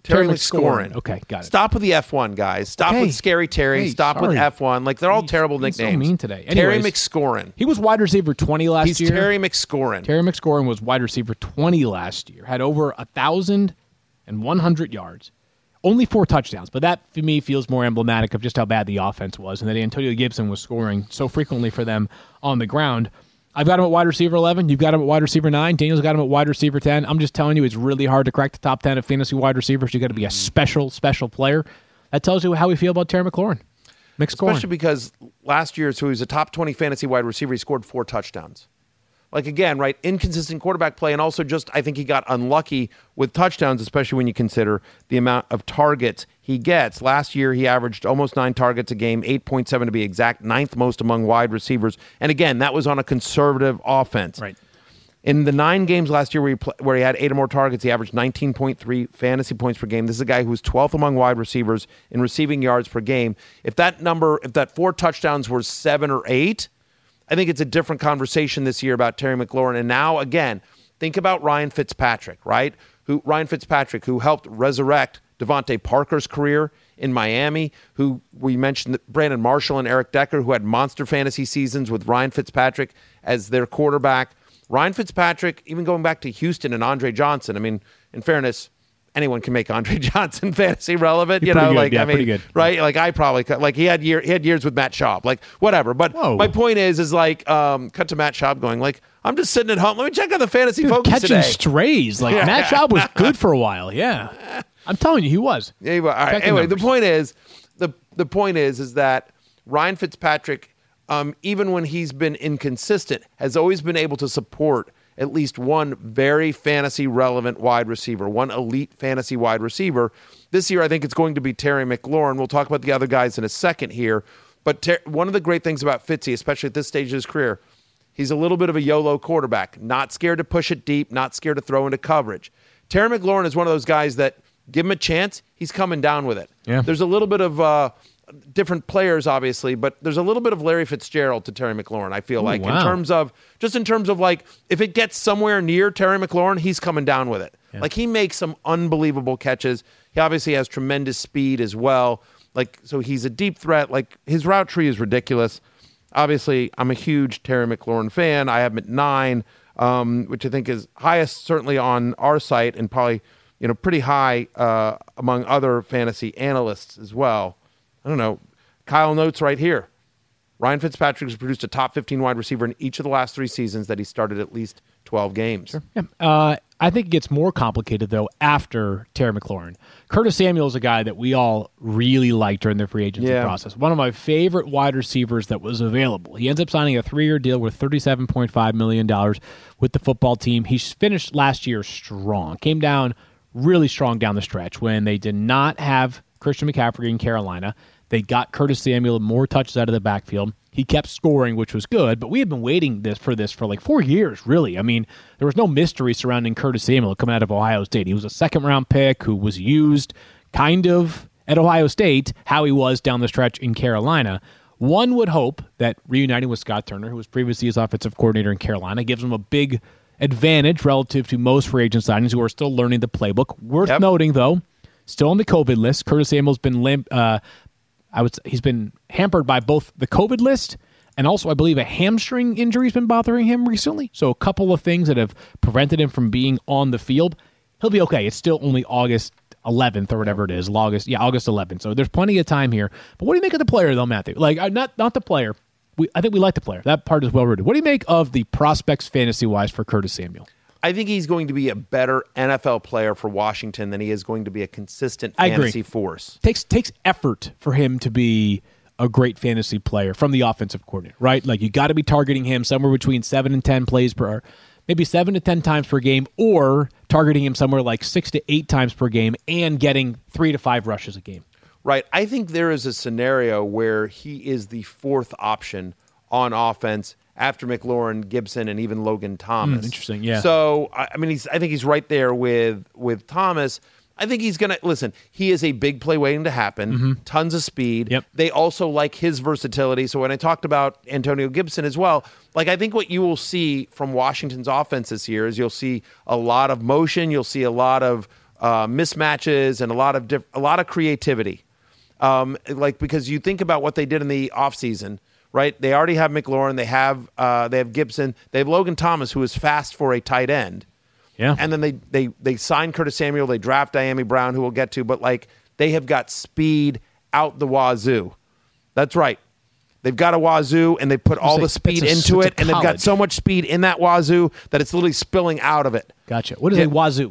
Terry, Terry McScorin. McScorin. Okay, got it. Stop with the F one, guys. Stop Okay. with Scary Terry. Hey, Stop with sorry. F one. Like, they're all He's- terrible he's so nicknames. mean today. Terry Anyways. McScorin. He was wide receiver twenty last He's year. Terry McScorin. Terry McScorin was wide receiver twenty last year. Had over one thousand one hundred yards. Only four touchdowns, but that, for me, feels more emblematic of just how bad the offense was and that Antonio Gibson was scoring so frequently for them on the ground. I've got him at wide receiver eleven. You've got him at wide receiver nine. Daniel's got him at wide receiver ten. I'm just telling you, it's really hard to crack the top ten of fantasy wide receivers. You've got to be a special, special player. That tells you how we feel about Terry McLaurin. McScorin. Especially because last year, so he was a top twenty fantasy wide receiver. He scored four touchdowns. Like, again, right, inconsistent quarterback play, and also just I think he got unlucky with touchdowns, especially when you consider the amount of targets he gets. Last year, he averaged almost nine targets a game, eight point seven to be exact, ninth most among wide receivers. And again, that was on a conservative offense. Right. In the nine games last year where he, pl- where he had eight or more targets, he averaged nineteen point three fantasy points per game. This is a guy who was twelfth among wide receivers in receiving yards per game. If that number, if that four touchdowns were seven or eight, I think it's a different conversation this year about Terry McLaurin. And now, again, think about Ryan Fitzpatrick, right? Who Ryan Fitzpatrick, who helped resurrect Devontae Parker's career in Miami, who we mentioned Brandon Marshall and Eric Decker, who had monster fantasy seasons with Ryan Fitzpatrick as their quarterback. Ryan Fitzpatrick, even going back to Houston and Andre Johnson. I mean, in fairness, anyone can make Andre Johnson fantasy relevant, You're you know, pretty good. like Yeah, I mean, pretty good. right? Like I probably could, like he had year he had years with Matt Schaub, like whatever. But Whoa. my point is, is like um, cut to Matt Schaub going like, I'm just sitting at home. Let me check on the fantasy Dude, focus catching today. strays. Like, Yeah. Matt Schaub was good for a while. Yeah. I'm telling you, he was. Yeah, well, all right. Check the Anyway, the numbers. point is, the the point is, is that Ryan Fitzpatrick, um, even when he's been inconsistent, has always been able to support at least one very fantasy relevant wide receiver, one elite fantasy wide receiver. This year, I think it's going to be Terry McLaurin. We'll talk about the other guys in a second here. But ter- one of the great things about Fitzy, especially at this stage of his career, he's a little bit of a YOLO quarterback, not scared to push it deep, not scared to throw into coverage. Terry McLaurin is one of those guys that give him a chance, he's coming down with it. Yeah. There's a little bit of uh, different players, obviously, but there's a little bit of Larry Fitzgerald to Terry McLaurin, I feel Ooh, like, wow. in terms of, just in terms of like, if it gets somewhere near Terry McLaurin, he's coming down with it. Yeah. Like, he makes some unbelievable catches. He obviously has tremendous speed as well. Like, so he's a deep threat. Like, his route tree is ridiculous. Obviously, I'm a huge Terry McLaurin fan. I have him at nine, um, which I think is highest certainly on our site and probably, you know, pretty high uh, among other fantasy analysts as well. I don't know. Kyle notes right here. Ryan Fitzpatrick has produced a top fifteen wide receiver in each of the last three seasons that he started at least twelve games. Yeah. Uh, I think it gets more complicated, though, after Terry McLaurin. Curtis Samuel is a guy that we all really liked during the free agency Yeah. process. One of my favorite wide receivers that was available. He ends up signing a three-year deal worth thirty-seven point five million dollars with the football team. He finished last year strong. Came down really strong down the stretch when they did not have Christian McCaffrey in Carolina. They got Curtis Samuel more touches out of the backfield. He kept scoring, which was good, but we had been waiting this for this for like four years, really. I mean, there was no mystery surrounding Curtis Samuel coming out of Ohio State. He was a second-round pick who was used kind of at Ohio State, how he was down the stretch in Carolina. One would hope that reuniting with Scott Turner, who was previously his offensive coordinator in Carolina, gives him a big advantage relative to most free agent signings who are still learning the playbook. Worth Yep. noting, though, still on the COVID list, Curtis Samuel's been limp, uh, I would say he's been hampered by both the COVID list and also, I believe, a hamstring injury has been bothering him recently. So a couple of things that have prevented him from being on the field. He'll be okay. It's still only August eleventh or whatever it is. August, yeah, August eleventh. So there's plenty of time here. But what do you make of the player, though, Matthew? Like, uh, not not the player. We, I think we like the player. That part is well rooted. What do you make of the prospects fantasy-wise for Curtis Samuel? I think he's going to be a better N F L player for Washington than he is going to be a consistent I agree. fantasy force. Takes takes effort for him to be a great fantasy player from the offensive coordinator, right? Like, you got to be targeting him somewhere between seven and ten plays per, maybe seven to ten times per game, or targeting him somewhere like six to eight times per game and getting three to five rushes a game. Right. I think there is a scenario where he is the fourth option on offense after McLaurin, Gibson, and even Logan Thomas. Mm, interesting, yeah. So, I I mean, he's. I think he's right there with with Thomas. I think he's going to, listen, he is a big play waiting to happen, Mm-hmm. tons of speed. Yep. They also like his versatility. So when I talked about Antonio Gibson as well, like I think what you will see from Washington's offense this year is you'll see a lot of motion. You'll see a lot of uh, mismatches and a lot of diff- a lot of creativity. Um, like because you think about what they did in the offseason, right? They already have McLaurin, they have uh, they have Gibson, they have Logan Thomas, who is fast for a tight end. Yeah. And then they they they sign Curtis Samuel, they draft Diami Brown, who we'll get to, but like they have got speed out the wazoo. That's right. They've got a wazoo, and they put all say, the speed it's a- into it's a it, and they've got college. so much speed in that wazoo that it's literally spilling out of it. Gotcha. What is Yeah. a wazoo?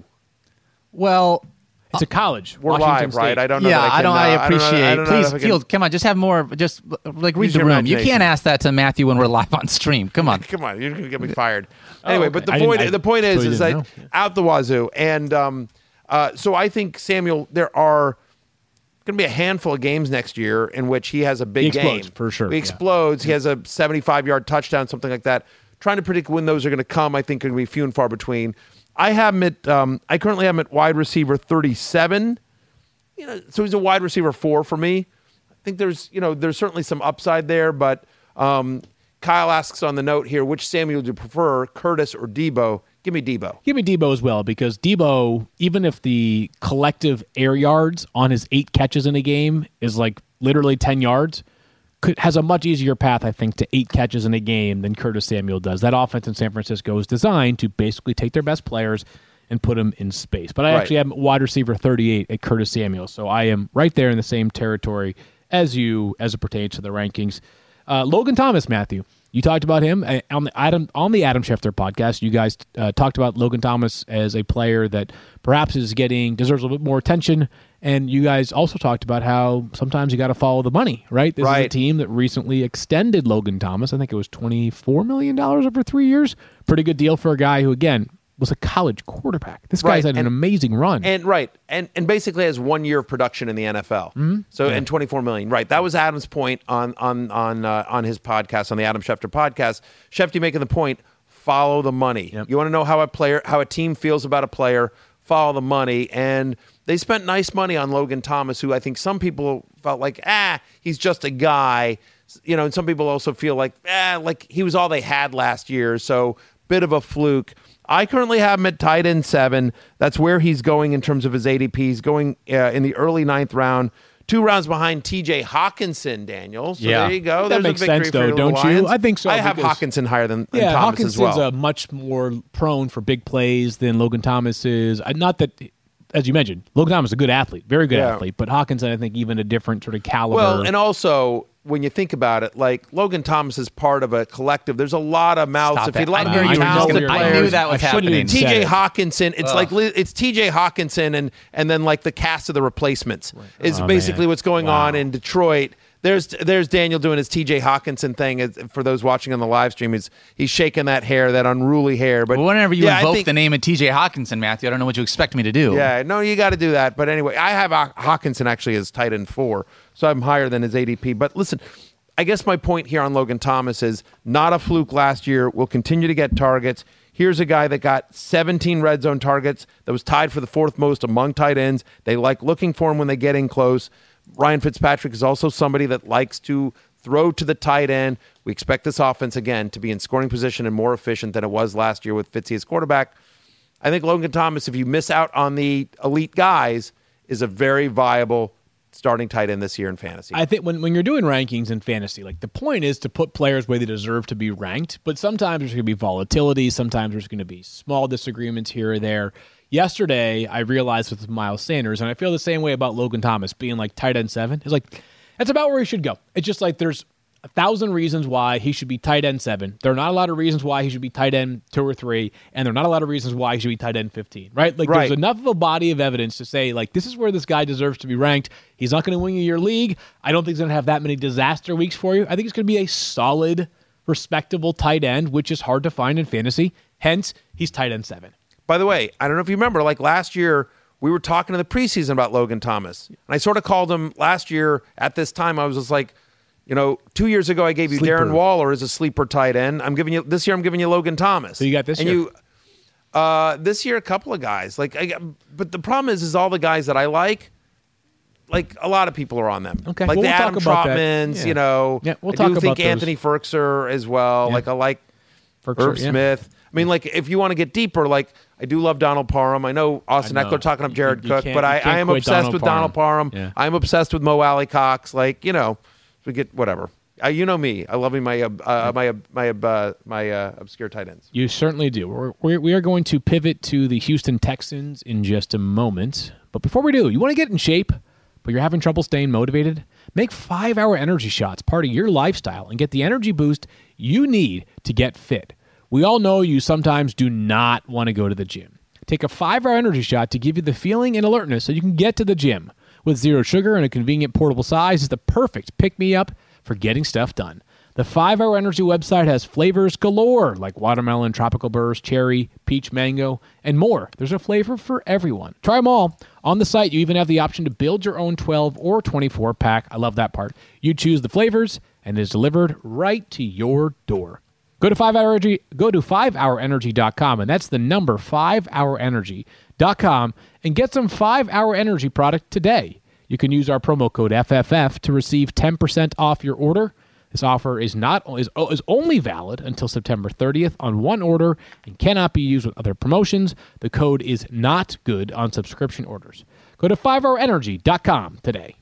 Well, It's a college. We're Washington live, State. right? I don't know. yeah, that I, I can, don't. uh, I don't know- appreciate. I don't know Please, if I can- Field, come on, just have more. Just like read Use the your room. You imagination. can't ask that to Matthew when we're live on stream. Come on. Come on, you're going to get me fired. Anyway, okay. but the I didn't- point I the point is totally is didn't that know. out the wazoo, and um, uh, so I think Samuel. There are going to be a handful of games next year in which he has a big He explodes, game for sure, He yeah. explodes. He has a seventy-five yard touchdown, something like that. Trying to predict when those are going to come, I think, are going to be few and far between. I have him at. Um, I currently have him at wide receiver thirty-seven. You know, so he's a wide receiver four for me. I think there's, you know, there's certainly some upside there, but um, Kyle asks on the note here, which Samuel do you prefer, Curtis or Debo? Give me Debo. Give me Debo as well, because Debo, even if the collective air yards on his eight catches in a game is like literally ten yards, could, has a much easier path, I think, to eight catches in a game than Curtis Samuel does. That offense in San Francisco is designed to basically take their best players and put them in space. But I Right. actually have wide receiver thirty-eight at Curtis Samuel, so I am right there in the same territory as you as it pertains to the rankings. Uh, Logan Thomas, Matthew. You talked about him uh, on the Adam on the Adam Schefter podcast. You guys uh, talked about Logan Thomas as a player that perhaps is getting deserves a little bit more attention, and you guys also talked about how sometimes you got to follow the money, right? This is a Right. team that recently extended Logan Thomas. I think it was twenty-four million dollars over three years. Pretty good deal for a guy who, again, was a college quarterback. This guy's Right, had an and- amazing run. And right, and and basically has one year of production in the N F L. Mm-hmm. So and twenty-four million. Right, that was Adam's point on on on uh, on his podcast, on the Adam Schefter podcast. Schefter making the point: follow the money. Yep. You want to know how a player, how a team feels about a player? Follow the money. And they spent nice money on Logan Thomas, who I think some people felt like, ah, he's just a guy. You know, and some people also feel like, ah, like he was all they had last year. So bit of a fluke. I currently have him at tight end seven. That's where he's going in terms of his A D P. He's going uh, in the early ninth round, two rounds behind T J Hawkinson, Daniel. So Yeah. there you go. That There's makes a victory sense, for though, the don't you? Lions. I think so, I have because- Hawkinson higher than, than yeah, Thomas Hawkinson's as well. uh, much more prone for big plays than Logan Thomas is. Uh, Not that, as you mentioned, Logan Thomas is a good athlete, very good Yeah. athlete, but Hawkinson, I think, even a different sort of caliber. Well, and also when you think about it, like Logan Thomas is part of a collective. There's a lot of mouths Stop to feed. it. A lot I of knew very you were talented gonna- I players. knew that was I shouldn't happening. even say T J it. Hawkinson. It's like li- it's T J Hawkinson and and then like the cast of the replacements is Oh, basically man. what's going Wow. on in Detroit. There's there's Daniel doing his T J Hawkinson thing. It's- For those watching on the live stream, he's he's shaking that hair, that unruly hair. But Well, whenever you yeah, I invoke think- the name of T J Hawkinson, Matthew, I don't know what you expect me to do. yeah, no, you got to do that. But anyway, I have Haw- Hawkinson actually as tight end four, so I'm higher than his A D P. But listen, I guess my point here on Logan Thomas is not a fluke last year. Will continue to get targets. Here's a guy that got seventeen red zone targets, that was tied for the fourth most among tight ends. They like looking for him when they get in close. Ryan Fitzpatrick is also somebody that likes to throw to the tight end. We expect this offense, again, to be in scoring position and more efficient than it was last year with Fitzy as quarterback. I think Logan Thomas, if you miss out on the elite guys, is a very viable starting tight end this year in fantasy. I think when, when you're doing rankings in fantasy, like the point is to put players where they deserve to be ranked, but sometimes there's going to be volatility. Sometimes there's going to be small disagreements here or there. Yesterday, I realized with Miles Sanders, and I feel the same way about Logan Thomas being like tight end seven. It's like, that's about where he should go. It's just like there's a thousand reasons why he should be tight end seven. There are not a lot of reasons why he should be tight end two or three, and there are not a lot of reasons why he should be tight end fifteen, right? Like Right. there's enough of a body of evidence to say, like, this is where this guy deserves to be ranked. He's not going to win you your league. I don't think he's going to have that many disaster weeks for you. I think he's going to be a solid, respectable tight end, which is hard to find in fantasy. Hence, he's tight end seven. By the way, I don't know if you remember, like last year, we were talking in the preseason about Logan Thomas. And I sort of called him last year at this time. I was just like, you know, two years ago, I gave you Sleeper. Darren Waller as a sleeper tight end. I'm giving you this year. I'm giving you Logan Thomas. So you got this and year? You, uh, this year, a couple of guys. Like, I, but the problem is, is all the guys that I like. Like a lot of people are on them. Okay. Like Well, the we'll Adam talk about that. Trotmans. Yeah. You know. Yeah, we'll I talk do think about those. Anthony Ferkser as well. Yeah. Like I like. For Irv sure, yeah. Smith. I mean, like, if you want to get deeper, like, I do love Donald Parham. I know Austin I know. Eckler talking up You- Jared you Cook, can't- but you I, can't I am quit obsessed Donald with Parham. Donald Parham. Yeah. I'm obsessed with Mo Alley Cox. Like, you know, we get whatever. Uh, you know me. I love me my uh, uh, my uh, my uh, my uh, obscure tight ends. You certainly do. We're, we're, we are going to pivot to the Houston Texans in just a moment. But before we do, you want to get in shape, but you're having trouble staying motivated? Make five-hour energy shots part of your lifestyle and get the energy boost you need to get fit. We all know you sometimes do not want to go to the gym. Take a five-hour energy shot to give you the feeling and alertness so you can get to the gym. With zero sugar and a convenient portable size, it's the perfect pick-me-up for getting stuff done. The five-Hour Energy website has flavors galore, like watermelon, tropical burst, cherry, peach, mango, and more. There's a flavor for everyone. Try them all. On the site, you even have the option to build your own twelve or twenty-four pack. I love that part. You choose the flavors, and it is delivered right to your door. Go to five hour energy, go to five hour energy dot com, and that's the number five hour energy dot com, and get some five hour Energy product today. You can use our promo code F F F to receive ten percent off your order. This offer is not is, is only valid until September thirtieth on one order and cannot be used with other promotions. The code is not good on subscription orders. Go to five hour energy dot com today.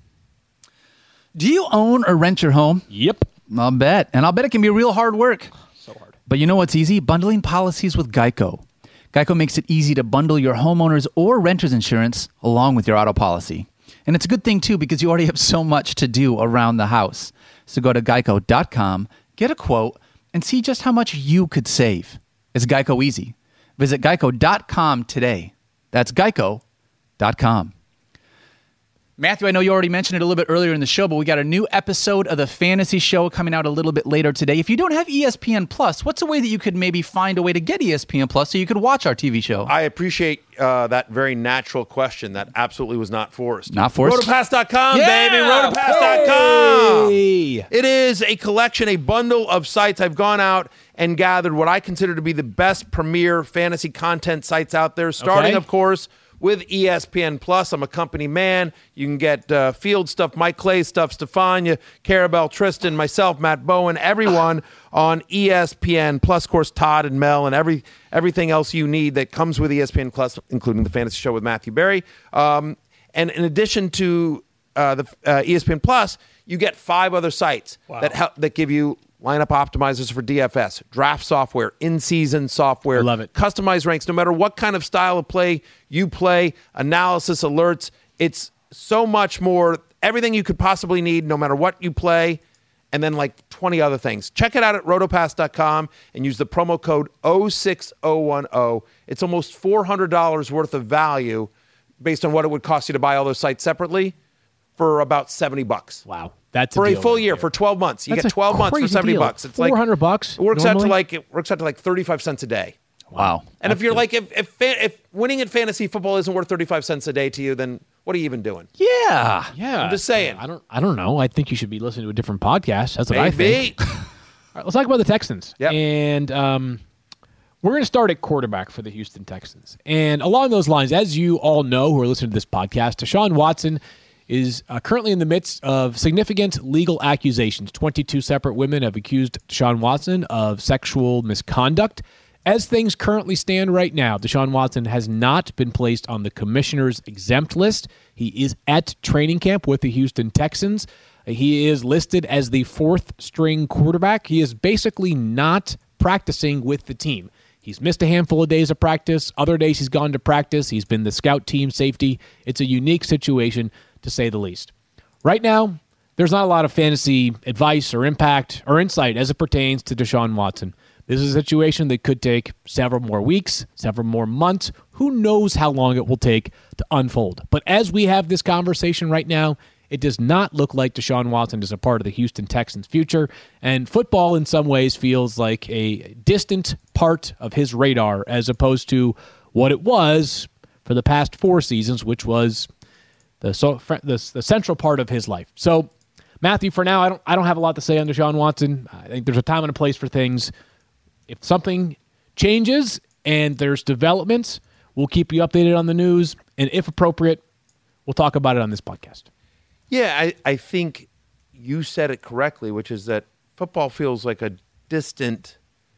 Do you own or rent your home? Yep. I'll bet. And I'll bet it can be real hard work. So hard. But you know what's easy? Bundling policies with Geico. Geico makes it easy to bundle your homeowner's or renter's insurance along with your auto policy. And it's a good thing, too, because you already have so much to do around the house. So go to geico dot com, get a quote, and see just how much you could save. It's Geico easy. Visit geico dot com today. That's geico dot com. Matthew, I know you already mentioned it a little bit earlier in the show, but we got a new episode of the Fantasy Show coming out a little bit later today. If you don't have E S P N Plus, what's a way that you could maybe find a way to get E S P N Plus so you could watch our T V show? I appreciate uh, that very natural question. That absolutely was not forced. Not forced? rotopass dot com, Yeah! baby. rotopass dot com. Hey! It is a collection, a bundle of sites. I've gone out and gathered what I consider to be the best premier fantasy content sites out there, starting, Okay. of course, with E S P N Plus. I'm a company man. You can get uh, Field stuff, Mike Clay stuff, Stefania, Carabelle, Tristan, myself, Matt Bowen, everyone on E S P N Plus. Of course, Todd and Mel and every everything else you need that comes with E S P N Plus, including the Fantasy Show with Matthew Berry. Um, and in addition to uh, the uh, E S P N Plus, you get five other sites that help that give you lineup optimizers for D F S, draft software, in-season software. I love it. Customized ranks, no matter what kind of style of play you play, analysis, alerts. It's so much more, everything you could possibly need, no matter what you play, and then like twenty other things. Check it out at rotopass dot com and use the promo code zero six zero one zero. It's almost four hundred dollars worth of value based on what it would cost you to buy all those sites separately for about seventy bucks. Wow. That's For a deal full right year, there. for twelve months. You That's get a twelve months for crazy seventy deal. bucks. It's like four hundred bucks. It works out to normally? like it works out to like thirty-five cents a day. Wow. And if you're like if if fa- if winning at fantasy football isn't worth thirty-five cents a day to you, then what are you even doing? Yeah. Yeah. I'm just saying. I don't I don't know. I think you should be listening to a different podcast. That's what I think. Maybe. All right, let's talk about the Texans. Yep. And um, we're going to start at quarterback for the Houston Texans. And along those lines, as you all know who are listening to this podcast, Deshaun Watson is uh, currently in the midst of significant legal accusations. twenty-two separate women have accused Deshaun Watson of sexual misconduct. As things currently stand right now, Deshaun Watson has not been placed on the commissioner's exempt list. He is at training camp with the Houston Texans. He is listed as the fourth string quarterback. He is basically not practicing with the team. He's missed a handful of days of practice. Other days he's gone to practice. He's been the scout team safety. It's a unique situation, to say the least. Right now, there's not a lot of fantasy advice or impact or insight as it pertains to Deshaun Watson. This is a situation that could take several more weeks, several more months. Who knows how long it will take to unfold? But as we have this conversation right now, it does not look like Deshaun Watson is a part of the Houston Texans' future, and football in some ways feels like a distant part of his radar as opposed to what it was for the past four seasons, which was the so the, the central part of his life. So, Matthew, for now, I don't I don't have a lot to say on Deshaun Watson. I think there's a time and a place for things. If something changes and there's developments, we'll keep you updated on the news, and if appropriate, we'll talk about it on this podcast. Yeah, I, I think you said it correctly, which is that football feels like a distant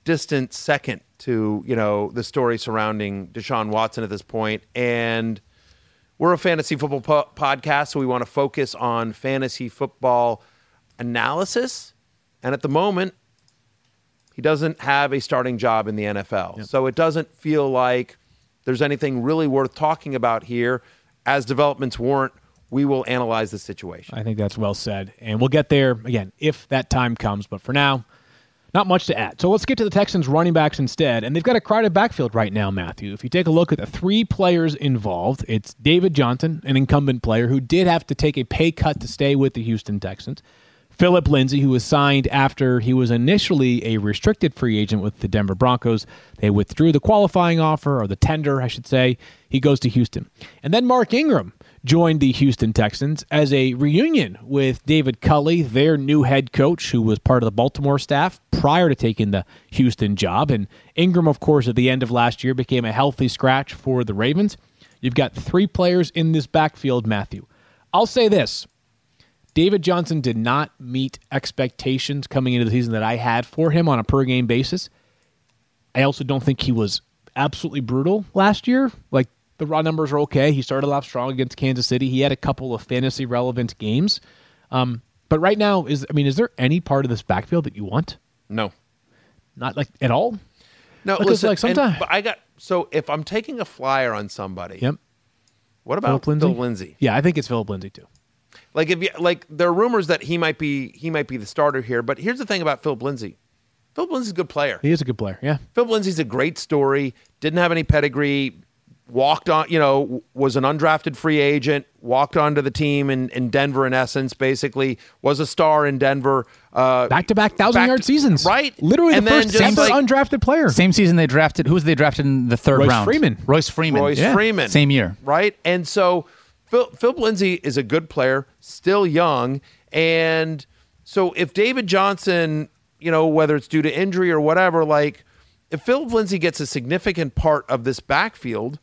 distant second to, you know, the story surrounding Deshaun Watson at this point. And we're a fantasy football po- podcast, so we want to focus on fantasy football analysis. And at the moment, he doesn't have a starting job in the N F L. Yep. So it doesn't feel like there's anything really worth talking about here. As developments warrant, we will analyze the situation. I think that's well said. And we'll get there, again, if that time comes. But for now, not much to add. So let's get to the Texans running backs instead. And they've got a crowded backfield right now, Matthew. If you take a look at the three players involved, it's David Johnson, an incumbent player who did have to take a pay cut to stay with the Houston Texans. Philip Lindsay, who was signed after he was initially a restricted free agent with the Denver Broncos. They withdrew the qualifying offer, or the tender, I should say. He goes to Houston. And then Mark Ingram joined the Houston Texans as a reunion with David Culley, their new head coach, who was part of the Baltimore staff prior to taking the Houston job. And Ingram, of course, at the end of last year became a healthy scratch for the Ravens. You've got three players in this backfield, Matthew. I'll say this. David Johnson did not meet expectations coming into the season that I had for him on a per-game basis. I also don't think he was absolutely brutal last year. Like, the raw numbers are okay. He started off strong against Kansas City. He had a couple of fantasy-relevant games. Um, but right now, is I mean, is there any part of this backfield that you want? No. Not like at all? No, because, listen, like, sometime- and, but I got, so if I'm taking a flyer on somebody, Yep. what about Philip Lindsay? Phil Lindsay? Yeah, I think it's Philip Lindsay too. Like if you like, there are rumors that he might be he might be the starter here. But here's the thing about Philip Lindsay. Philip Lindsay's a good player. He is a good player. Yeah. Philip Lindsay's a great story. Didn't have any pedigree. Walked on, you know, was an undrafted free agent. Walked onto the team in, in Denver. In essence, basically was a star in Denver. Uh, Back to back thousand yard seasons. Right. Literally And the then first just ever like- undrafted player. Same season they drafted. Who was they drafted in the third Royce round? Freeman. Royce Freeman. Royce Yeah. Freeman. Same year. Right. And so Phil, Philip Lindsay is a good player, still young. And so if David Johnson, you know, whether it's due to injury or whatever, like if Philip Lindsay gets a significant part of this backfield,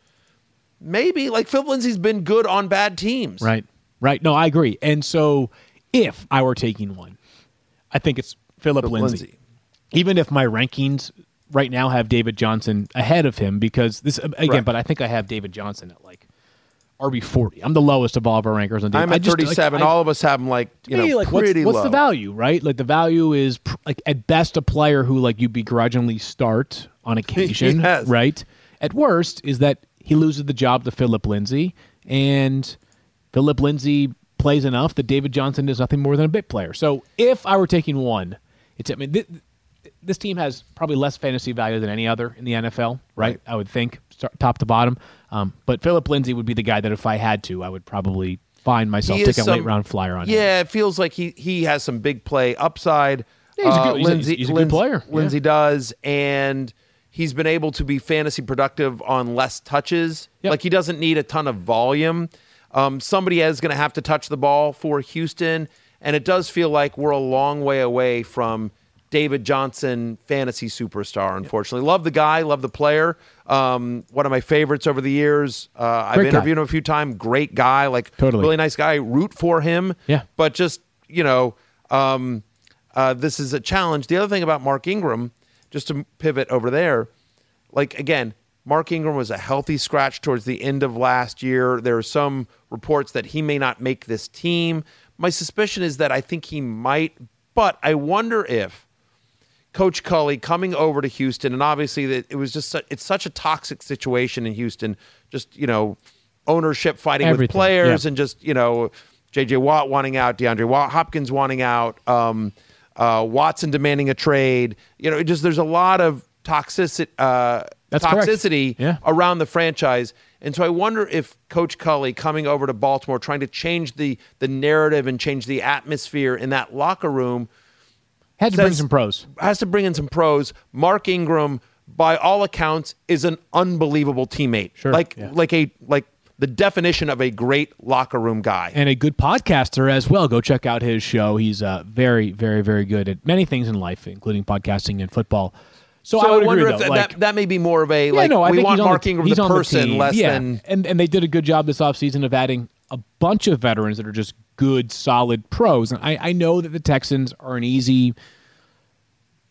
maybe like Philip Lindsay's been good on bad teams. Right. Right. No, I agree. And so if I were taking one, I think it's Philip Philip Lindsay. Lindsay. Even if my rankings right now have David Johnson ahead of him, because this, again, Right. but I think I have David Johnson at like R B forty. I'm the lowest of all of our rankers on David. I'm I at just, like, thirty-seven. I- All of us have him like, you to me, know, like, what's, pretty what's low. the value, right? Like the value is pr- like at best a player who like you begrudgingly start on occasion, Yes. right? At worst is that he loses the job to Philip Lindsay, and Philip Lindsay plays enough that David Johnson is nothing more than a bit player. So if I were taking one, it's I mean th- this team has probably less fantasy value than any other in the N F L, right? Right. I would think, start, top to bottom. Um, but Philip Lindsay would be the guy that if I had to, I would probably find myself He is taking a late some- round flyer on him. Yeah, it feels like he he has some big play upside. Yeah, he's a Uh, good- he's a- Lindsay, he's a good Lindsay- player. Yeah. Lindsay does, and he's been able to be fantasy productive on less touches. Yep. Like he doesn't need a ton of volume. Um, somebody is going to have to touch the ball for Houston, and it does feel like we're a long way away from David Johnson, fantasy superstar, unfortunately. Love the guy, love the player. Um, one of my favorites over the years. Uh, I've Great guy. interviewed him a few times. Great guy, like Totally. really nice guy. Root for him. Yeah. But just, you know, um, uh, this is a challenge. The other thing about Mark Ingram, just to pivot over there, like, again, Mark Ingram was a healthy scratch towards the end of last year. There are some reports that he may not make this team. My suspicion is that I think he might, but I wonder if Coach Culley coming over to Houston, and obviously that it was just su- it's such a toxic situation in Houston. Just, you know, ownership fighting with Everything, players, yeah. and just, you know, J J Watt wanting out, DeAndre Watt, Hopkins wanting out, um, uh, Watson demanding a trade. You know, it just there's a lot of toxicity uh, That's correct. toxicity Yeah. around the franchise. And so I wonder if Coach Culley coming over to Baltimore, trying to change the the narrative and change the atmosphere in that locker room, Had to bring says- some pros. has to bring in some pros. Mark Ingram, by all accounts, is an unbelievable teammate. Sure, Like yeah. like a like the definition of a great locker room guy. And a good podcaster as well. Go check out his show. He's uh, very, very, very good at many things in life, including podcasting and football. So, So I would wonder agree, if though, that, like, that that may be more of a yeah, like no, I we think want he's on Mark the, Ingram he's the on person team. less yeah. than and and they did a good job this offseason of adding a bunch of veterans that are just good, solid pros. And I, I know that the Texans are an easy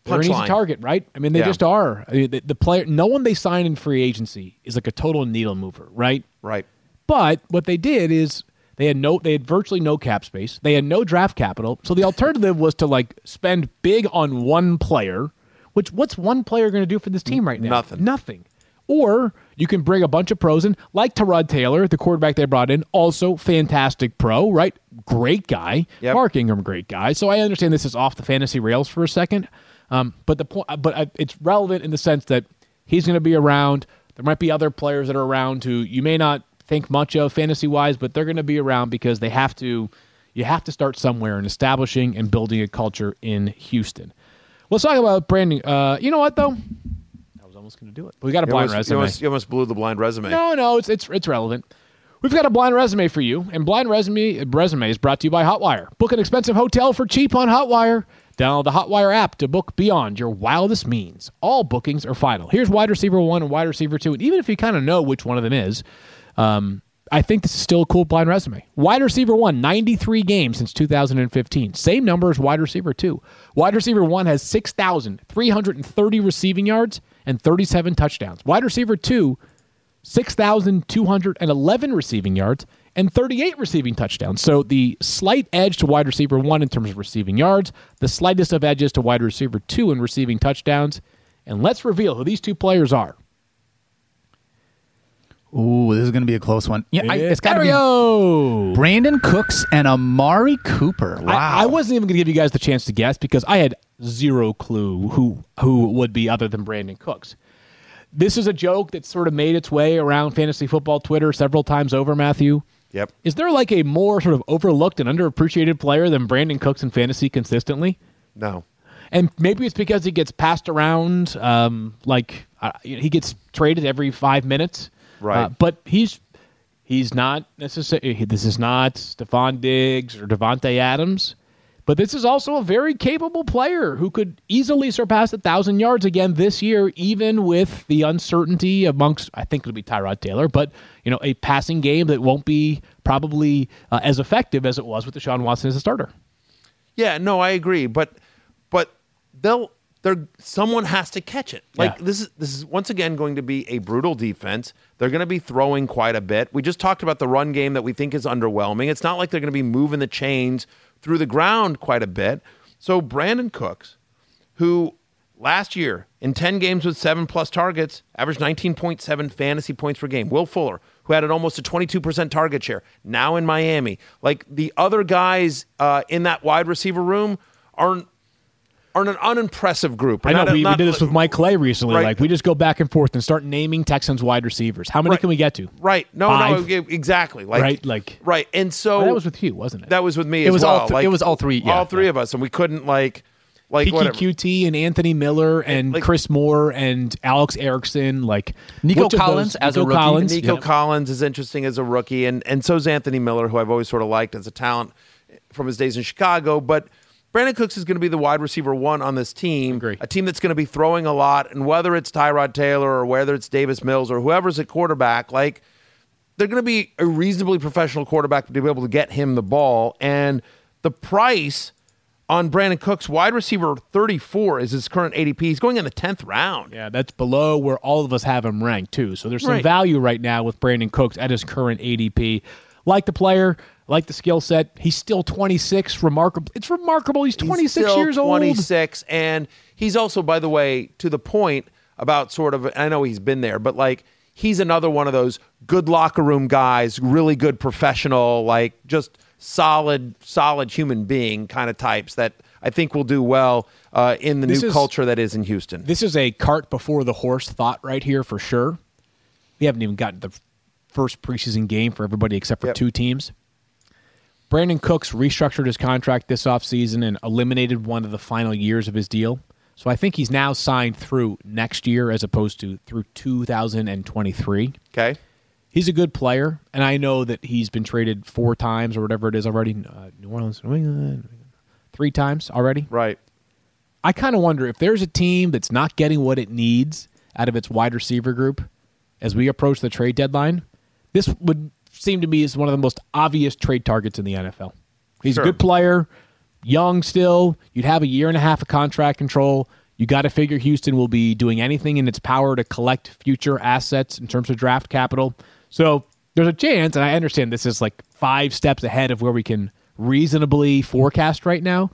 They're an easy Punchline. target, right? I mean, they Yeah. just are. I mean, the, the player, no one they sign in free agency is like a total needle mover, right? Right. But what they did is they had no, they had virtually no cap space. They had no draft capital. So the alternative was to like spend big on one player. Which what's one player going to do for this team right now? Nothing. Nothing. Or you can bring a bunch of pros in, like Tyrod Taylor, the quarterback they brought in, also fantastic pro, right? Great guy. Yep. Mark Ingram, great guy. So I understand this is off the fantasy rails for a second, um, but the point, but I, it's relevant in the sense that he's going to be around. There might be other players that are around who you may not think much of fantasy wise, but they're going to be around because they have to. You have to start somewhere in establishing and building a culture in Houston. Let's talk about branding. Uh, you know what though? I was almost going to do it. We got a You blind almost, resume. you, almost, you almost blew the blind resume. No, no, it's it's it's relevant. We've got a blind resume for you, and blind resume resume is brought to you by Hotwire. Book an expensive hotel for cheap on Hotwire. Download the Hotwire app to book beyond your wildest means. All bookings are final. Here's wide receiver one and wide receiver two, and even if you kind of know which one of them is, um, I think this is still a cool blind resume. Wide receiver one, ninety-three games since two thousand fifteen. Same number as wide receiver two. Wide receiver one has six thousand three hundred thirty receiving yards and thirty-seven touchdowns. Wide receiver two, six thousand two hundred eleven receiving yards and thirty-eight receiving touchdowns. So the slight edge to wide receiver one in terms of receiving yards, the slightest of edges to wide receiver two in receiving touchdowns. And let's reveal who these two players are. Ooh, this is going to be a close one. Yeah, I, it's got to be Mario. Brandon Cooks and Amari Cooper. Wow. I, I wasn't even going to give you guys the chance to guess because I had zero clue who who would be other than Brandon Cooks. This is a joke that sort of made its way around fantasy football Twitter several times over, Matthew. Yep. Is there like a more sort of overlooked and underappreciated player than Brandon Cooks in fantasy consistently? No. And maybe it's because he gets passed around, um, like uh, you know, he gets traded every five minutes. Right. Uh, but he's he's not necessarily. This is not Stephon Diggs or Devontae Adams, but this is also a very capable player who could easily surpass a thousand yards again this year, even with the uncertainty amongst. I think it'll be Tyrod Taylor, but you know, a passing game that won't be probably uh, as effective as it was with Deshaun Watson as a starter. Yeah, no, I agree, but but they'll they're someone has to catch it. Like Yeah. this is this is once again going to be a brutal defense. They're going to be throwing quite a bit. We just talked about the run game that we think is underwhelming. It's not like they're going to be moving the chains through the ground quite a bit. So Brandon Cooks, who last year in ten games with seven plus targets, averaged nineteen point seven fantasy points per game. Will Fuller, who had an almost a twenty-two percent target share, now in Miami. Like the other guys uh, in that wide receiver room aren't are an unimpressive group. I know Not- we, not- we did this with Mike Clay recently. Right. Like we just go back and forth and start naming Texans wide receivers. How many Right. can we get to? Right. No, Five? no, exactly. Like, Right, like- right. And so Oh, that was with you, wasn't it? that was with me It as was well. all th- like, it was all three, yeah, all three yeah. of us, and we couldn't like, like P Q whatever. Q T and Anthony Miller and Like- Chris Moore and Alex Erickson, like Nico which of Collins those- as a Nico rookie. Collins, Nico yep. Collins is interesting as a rookie, and and so's Anthony Miller, who I've always sort of liked as a talent from his days in Chicago. But Brandon Cooks is going to be the wide receiver one on this team, Agree. a team that's going to be throwing a lot, and whether it's Tyrod Taylor or whether it's Davis Mills or whoever's at quarterback, like they're going to be a reasonably professional quarterback to be able to get him the ball, and the price on Brandon Cooks, wide receiver thirty-four, is his current A D P. He's going in the tenth round. Yeah, that's below where all of us have him ranked too. So there's some Right. value right now with Brandon Cooks at his current A D P. Like the player, like the skill set. He's still twenty-six. Remarkable. It's remarkable. He's twenty-six He's still years old. twenty-six, and he's also, by the way, to the point about sort of. I know he's been there, but like he's another one of those good locker room guys, really good professional, like just solid, solid human being kind of types that I think will do well uh, in the This new is- culture that is in Houston. This is a cart before the horse thought right here for sure. We haven't even gotten the first preseason game for everybody except for Yep. two teams. Brandon Cooks restructured his contract this offseason and eliminated one of the final years of his deal. So I think he's now signed through next year as opposed to through two thousand twenty-three. Okay, He's a good player, and I know that he's been traded four times or whatever it is already. Uh, New Orleans, New England, three times already. right. I kind of wonder if there's a team that's not getting what it needs out of its wide receiver group as we approach the trade deadline. This would seem to me as one of the most obvious trade targets in the N F L. He's Sure. a good player, young still. You'd have a year and a half of contract control. You got to figure Houston will be doing anything in its power to collect future assets in terms of draft capital. So there's a chance, and I understand this is like five steps ahead of where we can reasonably forecast right now,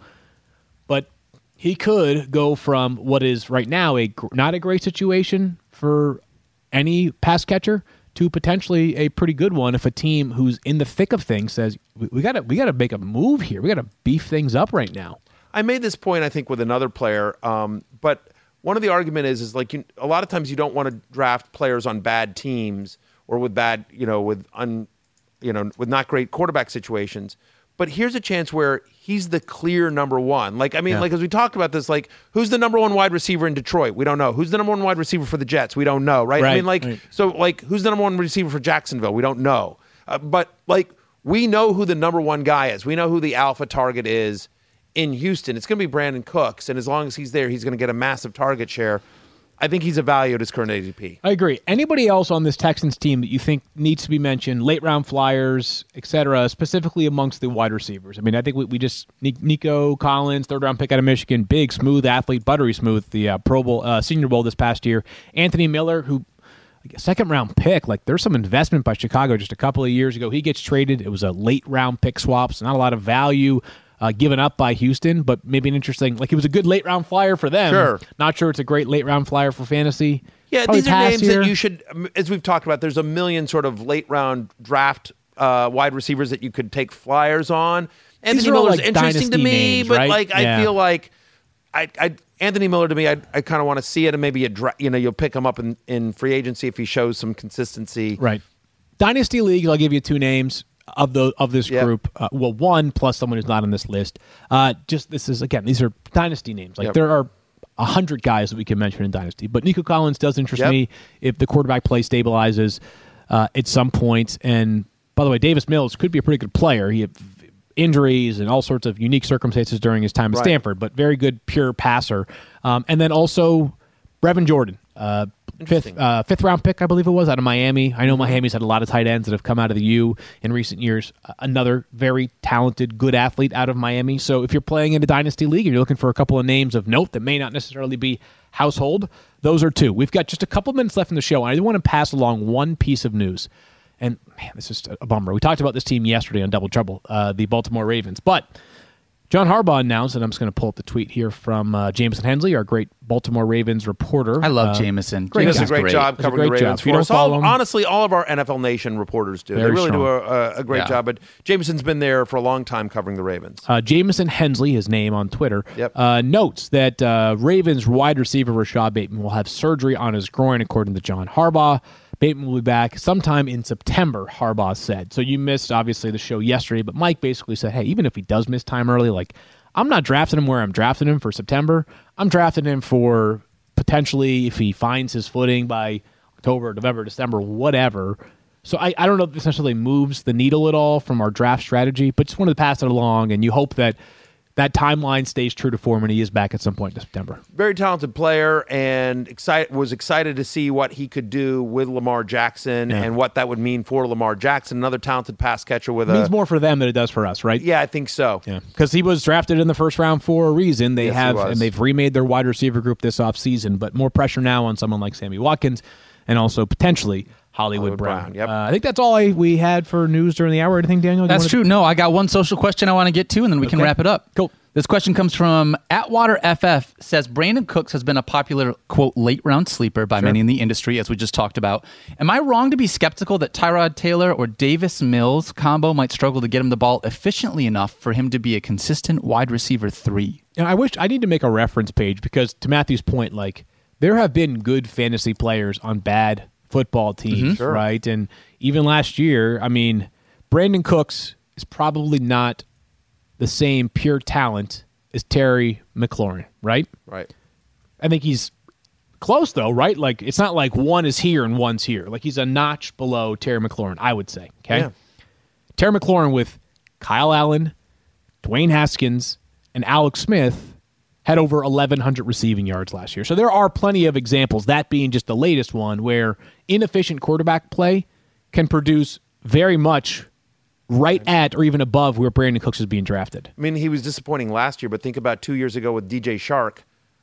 but he could go from what is right now a not a great situation for any pass catcher to potentially a pretty good one if a team who's in the thick of things says we, we gotta we gotta make a move here. We gotta beef things up right now. I made this point, I think, with another player, um, but one of the argument is is like you, a lot of times you don't want to draft players on bad teams or with bad, you know, with un, you know, with not great quarterback situations. But here's a chance where he's the clear number one. Like, I mean, Yeah. like as we talked about this, like who's the number one wide receiver in Detroit? We don't know. Who's the number one wide receiver for the Jets? We don't know, right? Right, I mean, like, right. so like who's the number one receiver for Jacksonville? We don't know. Uh, but like we know who the number one guy is. We know who the alpha target is in Houston. It's going to be Brandon Cooks, and as long as he's there, he's going to get a massive target share. I think he's a value at his current A D P. I agree. Anybody else on this Texans team that you think needs to be mentioned, late round flyers, et cetera, specifically amongst the wide receivers? I mean, I think we, we just Nico Collins, third round pick out of Michigan, big, smooth athlete, buttery smooth, the uh, Pro Bowl, uh, Senior Bowl this past year. Anthony Miller, who like a second round pick, like there's some investment by Chicago just a couple of years ago. He gets traded. It was a late round pick swap, so not a lot of value Uh, given up by Houston, but maybe an interesting, like it was a good late round flyer for them. Sure. Not sure it's a great late round flyer for fantasy. Yeah, Probably these are pass names here. that you should, as we've talked about, there's a million sort of late round draft uh, wide receivers that you could take flyers on. Anthony are all, Miller's like, interesting to dynasty me, names, but right? like I Yeah. feel like I, I Anthony Miller to me, I, I kind of want to see it, and maybe a dra- you know you'll pick him up in, in free agency if he shows some consistency. Right. Dynasty League, I'll give you two names of the of this Yep. group. Uh, well, one plus someone who's not on this list. Uh, just this is again, these are dynasty names. Like Yep. there are a hundred guys that we can mention in dynasty, but Nico Collins does interest Yep. me if the quarterback play stabilizes uh, at some point. And by the way, Davis Mills could be a pretty good player. He had injuries and all sorts of unique circumstances during his time at Right. Stanford, but very good pure passer. Um, and then also Brevin Jordan. Uh, Fifth, Interesting. uh, fifth round pick, I believe it was, out of Miami. I know Miami's had a lot of tight ends that have come out of the U in recent years. Uh, another very talented, good athlete out of Miami. So if you're playing in a dynasty league and you're looking for a couple of names of note that may not necessarily be household, those are two. We've got just a couple minutes left in the show, and I do want to pass along one piece of news. And man, this is a bummer. We talked about this team yesterday on Double Trouble, uh, the Baltimore Ravens, but John Harbaugh announced, and I'm just going to pull up the tweet here from uh, Jameson Hensley, our great Baltimore Ravens reporter. I love Uh, Jameson. He Great does a guy. great, Great. job Does a covering the great job. Ravens If you for don't us. All, follow him- honestly, all of our N F L Nation reporters do. Very they really strong. do a, a, a great Yeah. job. But Jameson's been there for a long time covering the Ravens. Uh, Jameson Hensley, his name on Twitter, Yep. uh, notes that uh, Ravens wide receiver Rashad Bateman will have surgery on his groin, according to John Harbaugh. Bateman will be back sometime in September, Harbaugh said. So you missed, obviously, the show yesterday, but Mike basically said, hey, even if he does miss time early, like, I'm not drafting him where I'm drafting him for September. I'm drafting him for potentially if he finds his footing by October, November, December, whatever. So I, I don't know if this necessarily moves the needle at all from our draft strategy, but just wanted to pass it along, and you hope that that timeline stays true to form and he is back at some point in September. Very talented player, and excited was excited to see what he could do with Lamar Jackson Yeah. and what that would mean for Lamar Jackson. Another talented pass catcher with It means a more for them than it does for us, right? yeah, I think so. Yeah, because he was drafted in the first round for a reason. They Yes, he have, was. and they've remade their wide receiver group this offseason, but more pressure now on someone like Sammy Watkins and also potentially Hollywood, Hollywood Brown. Brown, yep. Uh, I think that's all I, we had for news during the hour. Anything, Daniel? you That's wanna- true. No, I got one social question I want to get to, and then we can Okay. wrap it up. Cool. This question comes from Atwater F F. Says Brandon Cooks has been a popular quote late round sleeper by many in the industry, as we just talked about. Am I wrong to be skeptical that Tyrod Taylor or Davis Mills combo might struggle to get him the ball efficiently enough for him to be a consistent wide receiver three? And I wish I need to make a reference page because, to Matthew's point, like there have been good fantasy players on bad football teams, Sure. right? And even last year, I mean, Brandon Cooks is probably not the same pure talent as Terry McLaurin, right? Right. I think he's close though, right? Like it's not like one is here and one's here. Like he's a notch below Terry McLaurin, I would say. Okay. Yeah. Terry McLaurin with Kyle Allen, Dwayne Haskins, and Alex Smith had over eleven hundred receiving yards last year. So there are plenty of examples, that being just the latest one, where inefficient quarterback play can produce very much right at or even above where Brandon Cooks is being drafted. I mean, he was disappointing last year, but think about two years ago with D J Shark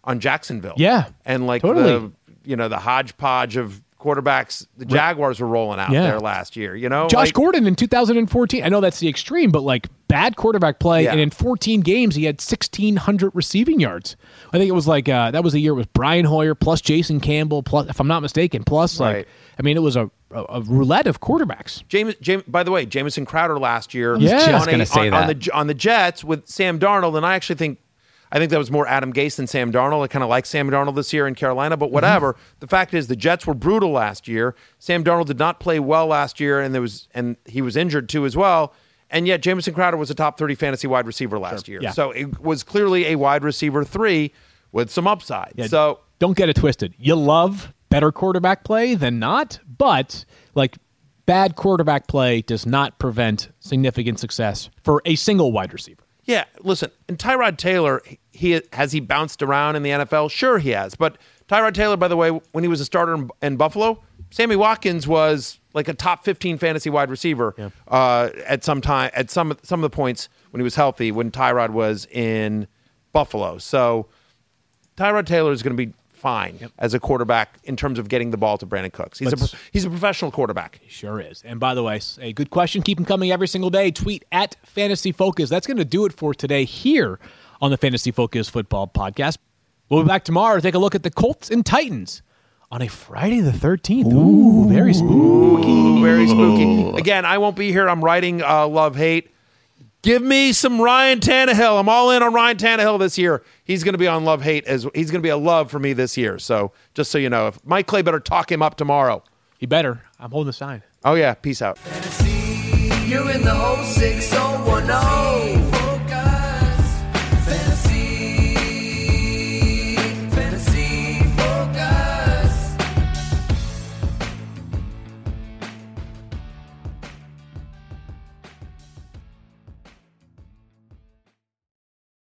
on Jacksonville. Yeah, and like totally. the you know the hodgepodge of quarterbacks the Jaguars were rolling out Yeah. there last year. You know, Josh like, Gordon in two thousand fourteen. I know that's the extreme, but like bad quarterback play, Yeah. and in fourteen games he had sixteen hundred receiving yards. I think it was like uh, that was a year with Brian Hoyer plus Jason Campbell plus, if I'm not mistaken, plus like Right. I mean it was a, a, a roulette of quarterbacks. James, James, by the way, Jamison Crowder last year Yeah. just on, a- gonna say on, on that. the on the Jets with Sam Darnold, and I actually think I think that was more Adam Gase than Sam Darnold. I kind of like Sam Darnold this year in Carolina, but whatever. Mm-hmm. The fact is, the Jets were brutal last year. Sam Darnold did not play well last year, and there was and he was injured too as well. And yet, Jamison Crowder was a top thirty fantasy wide receiver last year, Yeah. so it was clearly a wide receiver three with some upside. Yeah, So don't get it twisted. You love better quarterback play than not, but like bad quarterback play does not prevent significant success for a single wide receiver. yeah, listen, and Tyrod Taylor, he has he bounced around in the N F L? Sure, he has. But Tyrod Taylor, by the way, when he was a starter in, in Buffalo, Sammy Watkins was like a top fifteen fantasy wide receiver uh, at some time at some some of the points when he was healthy. When Tyrod was in Buffalo, so Tyrod Taylor is going to be fine as a quarterback in terms of getting the ball to Brandon Cooks. He's a Let's- pro- he's a professional quarterback. Sure is. And by the way, a good question. Keep them coming every single day. Tweet at Fantasy Focus. That's going to do it for today here on the Fantasy Focus Football Podcast. We'll be back tomorrow to take a look at the Colts and Titans on a Friday the thirteenth. Ooh, very spooky. Very spooky. Again, I won't be here. I'm writing uh, Love Hate. Give me some Ryan Tannehill. I'm all in on Ryan Tannehill this year. He's going to be on Love Hate as he's going to be a love for me this year. So just so you know, if Mike Clay better talk him up tomorrow. He better. I'm holding the sign. Oh yeah, peace out. You're in the oh six oh one oh.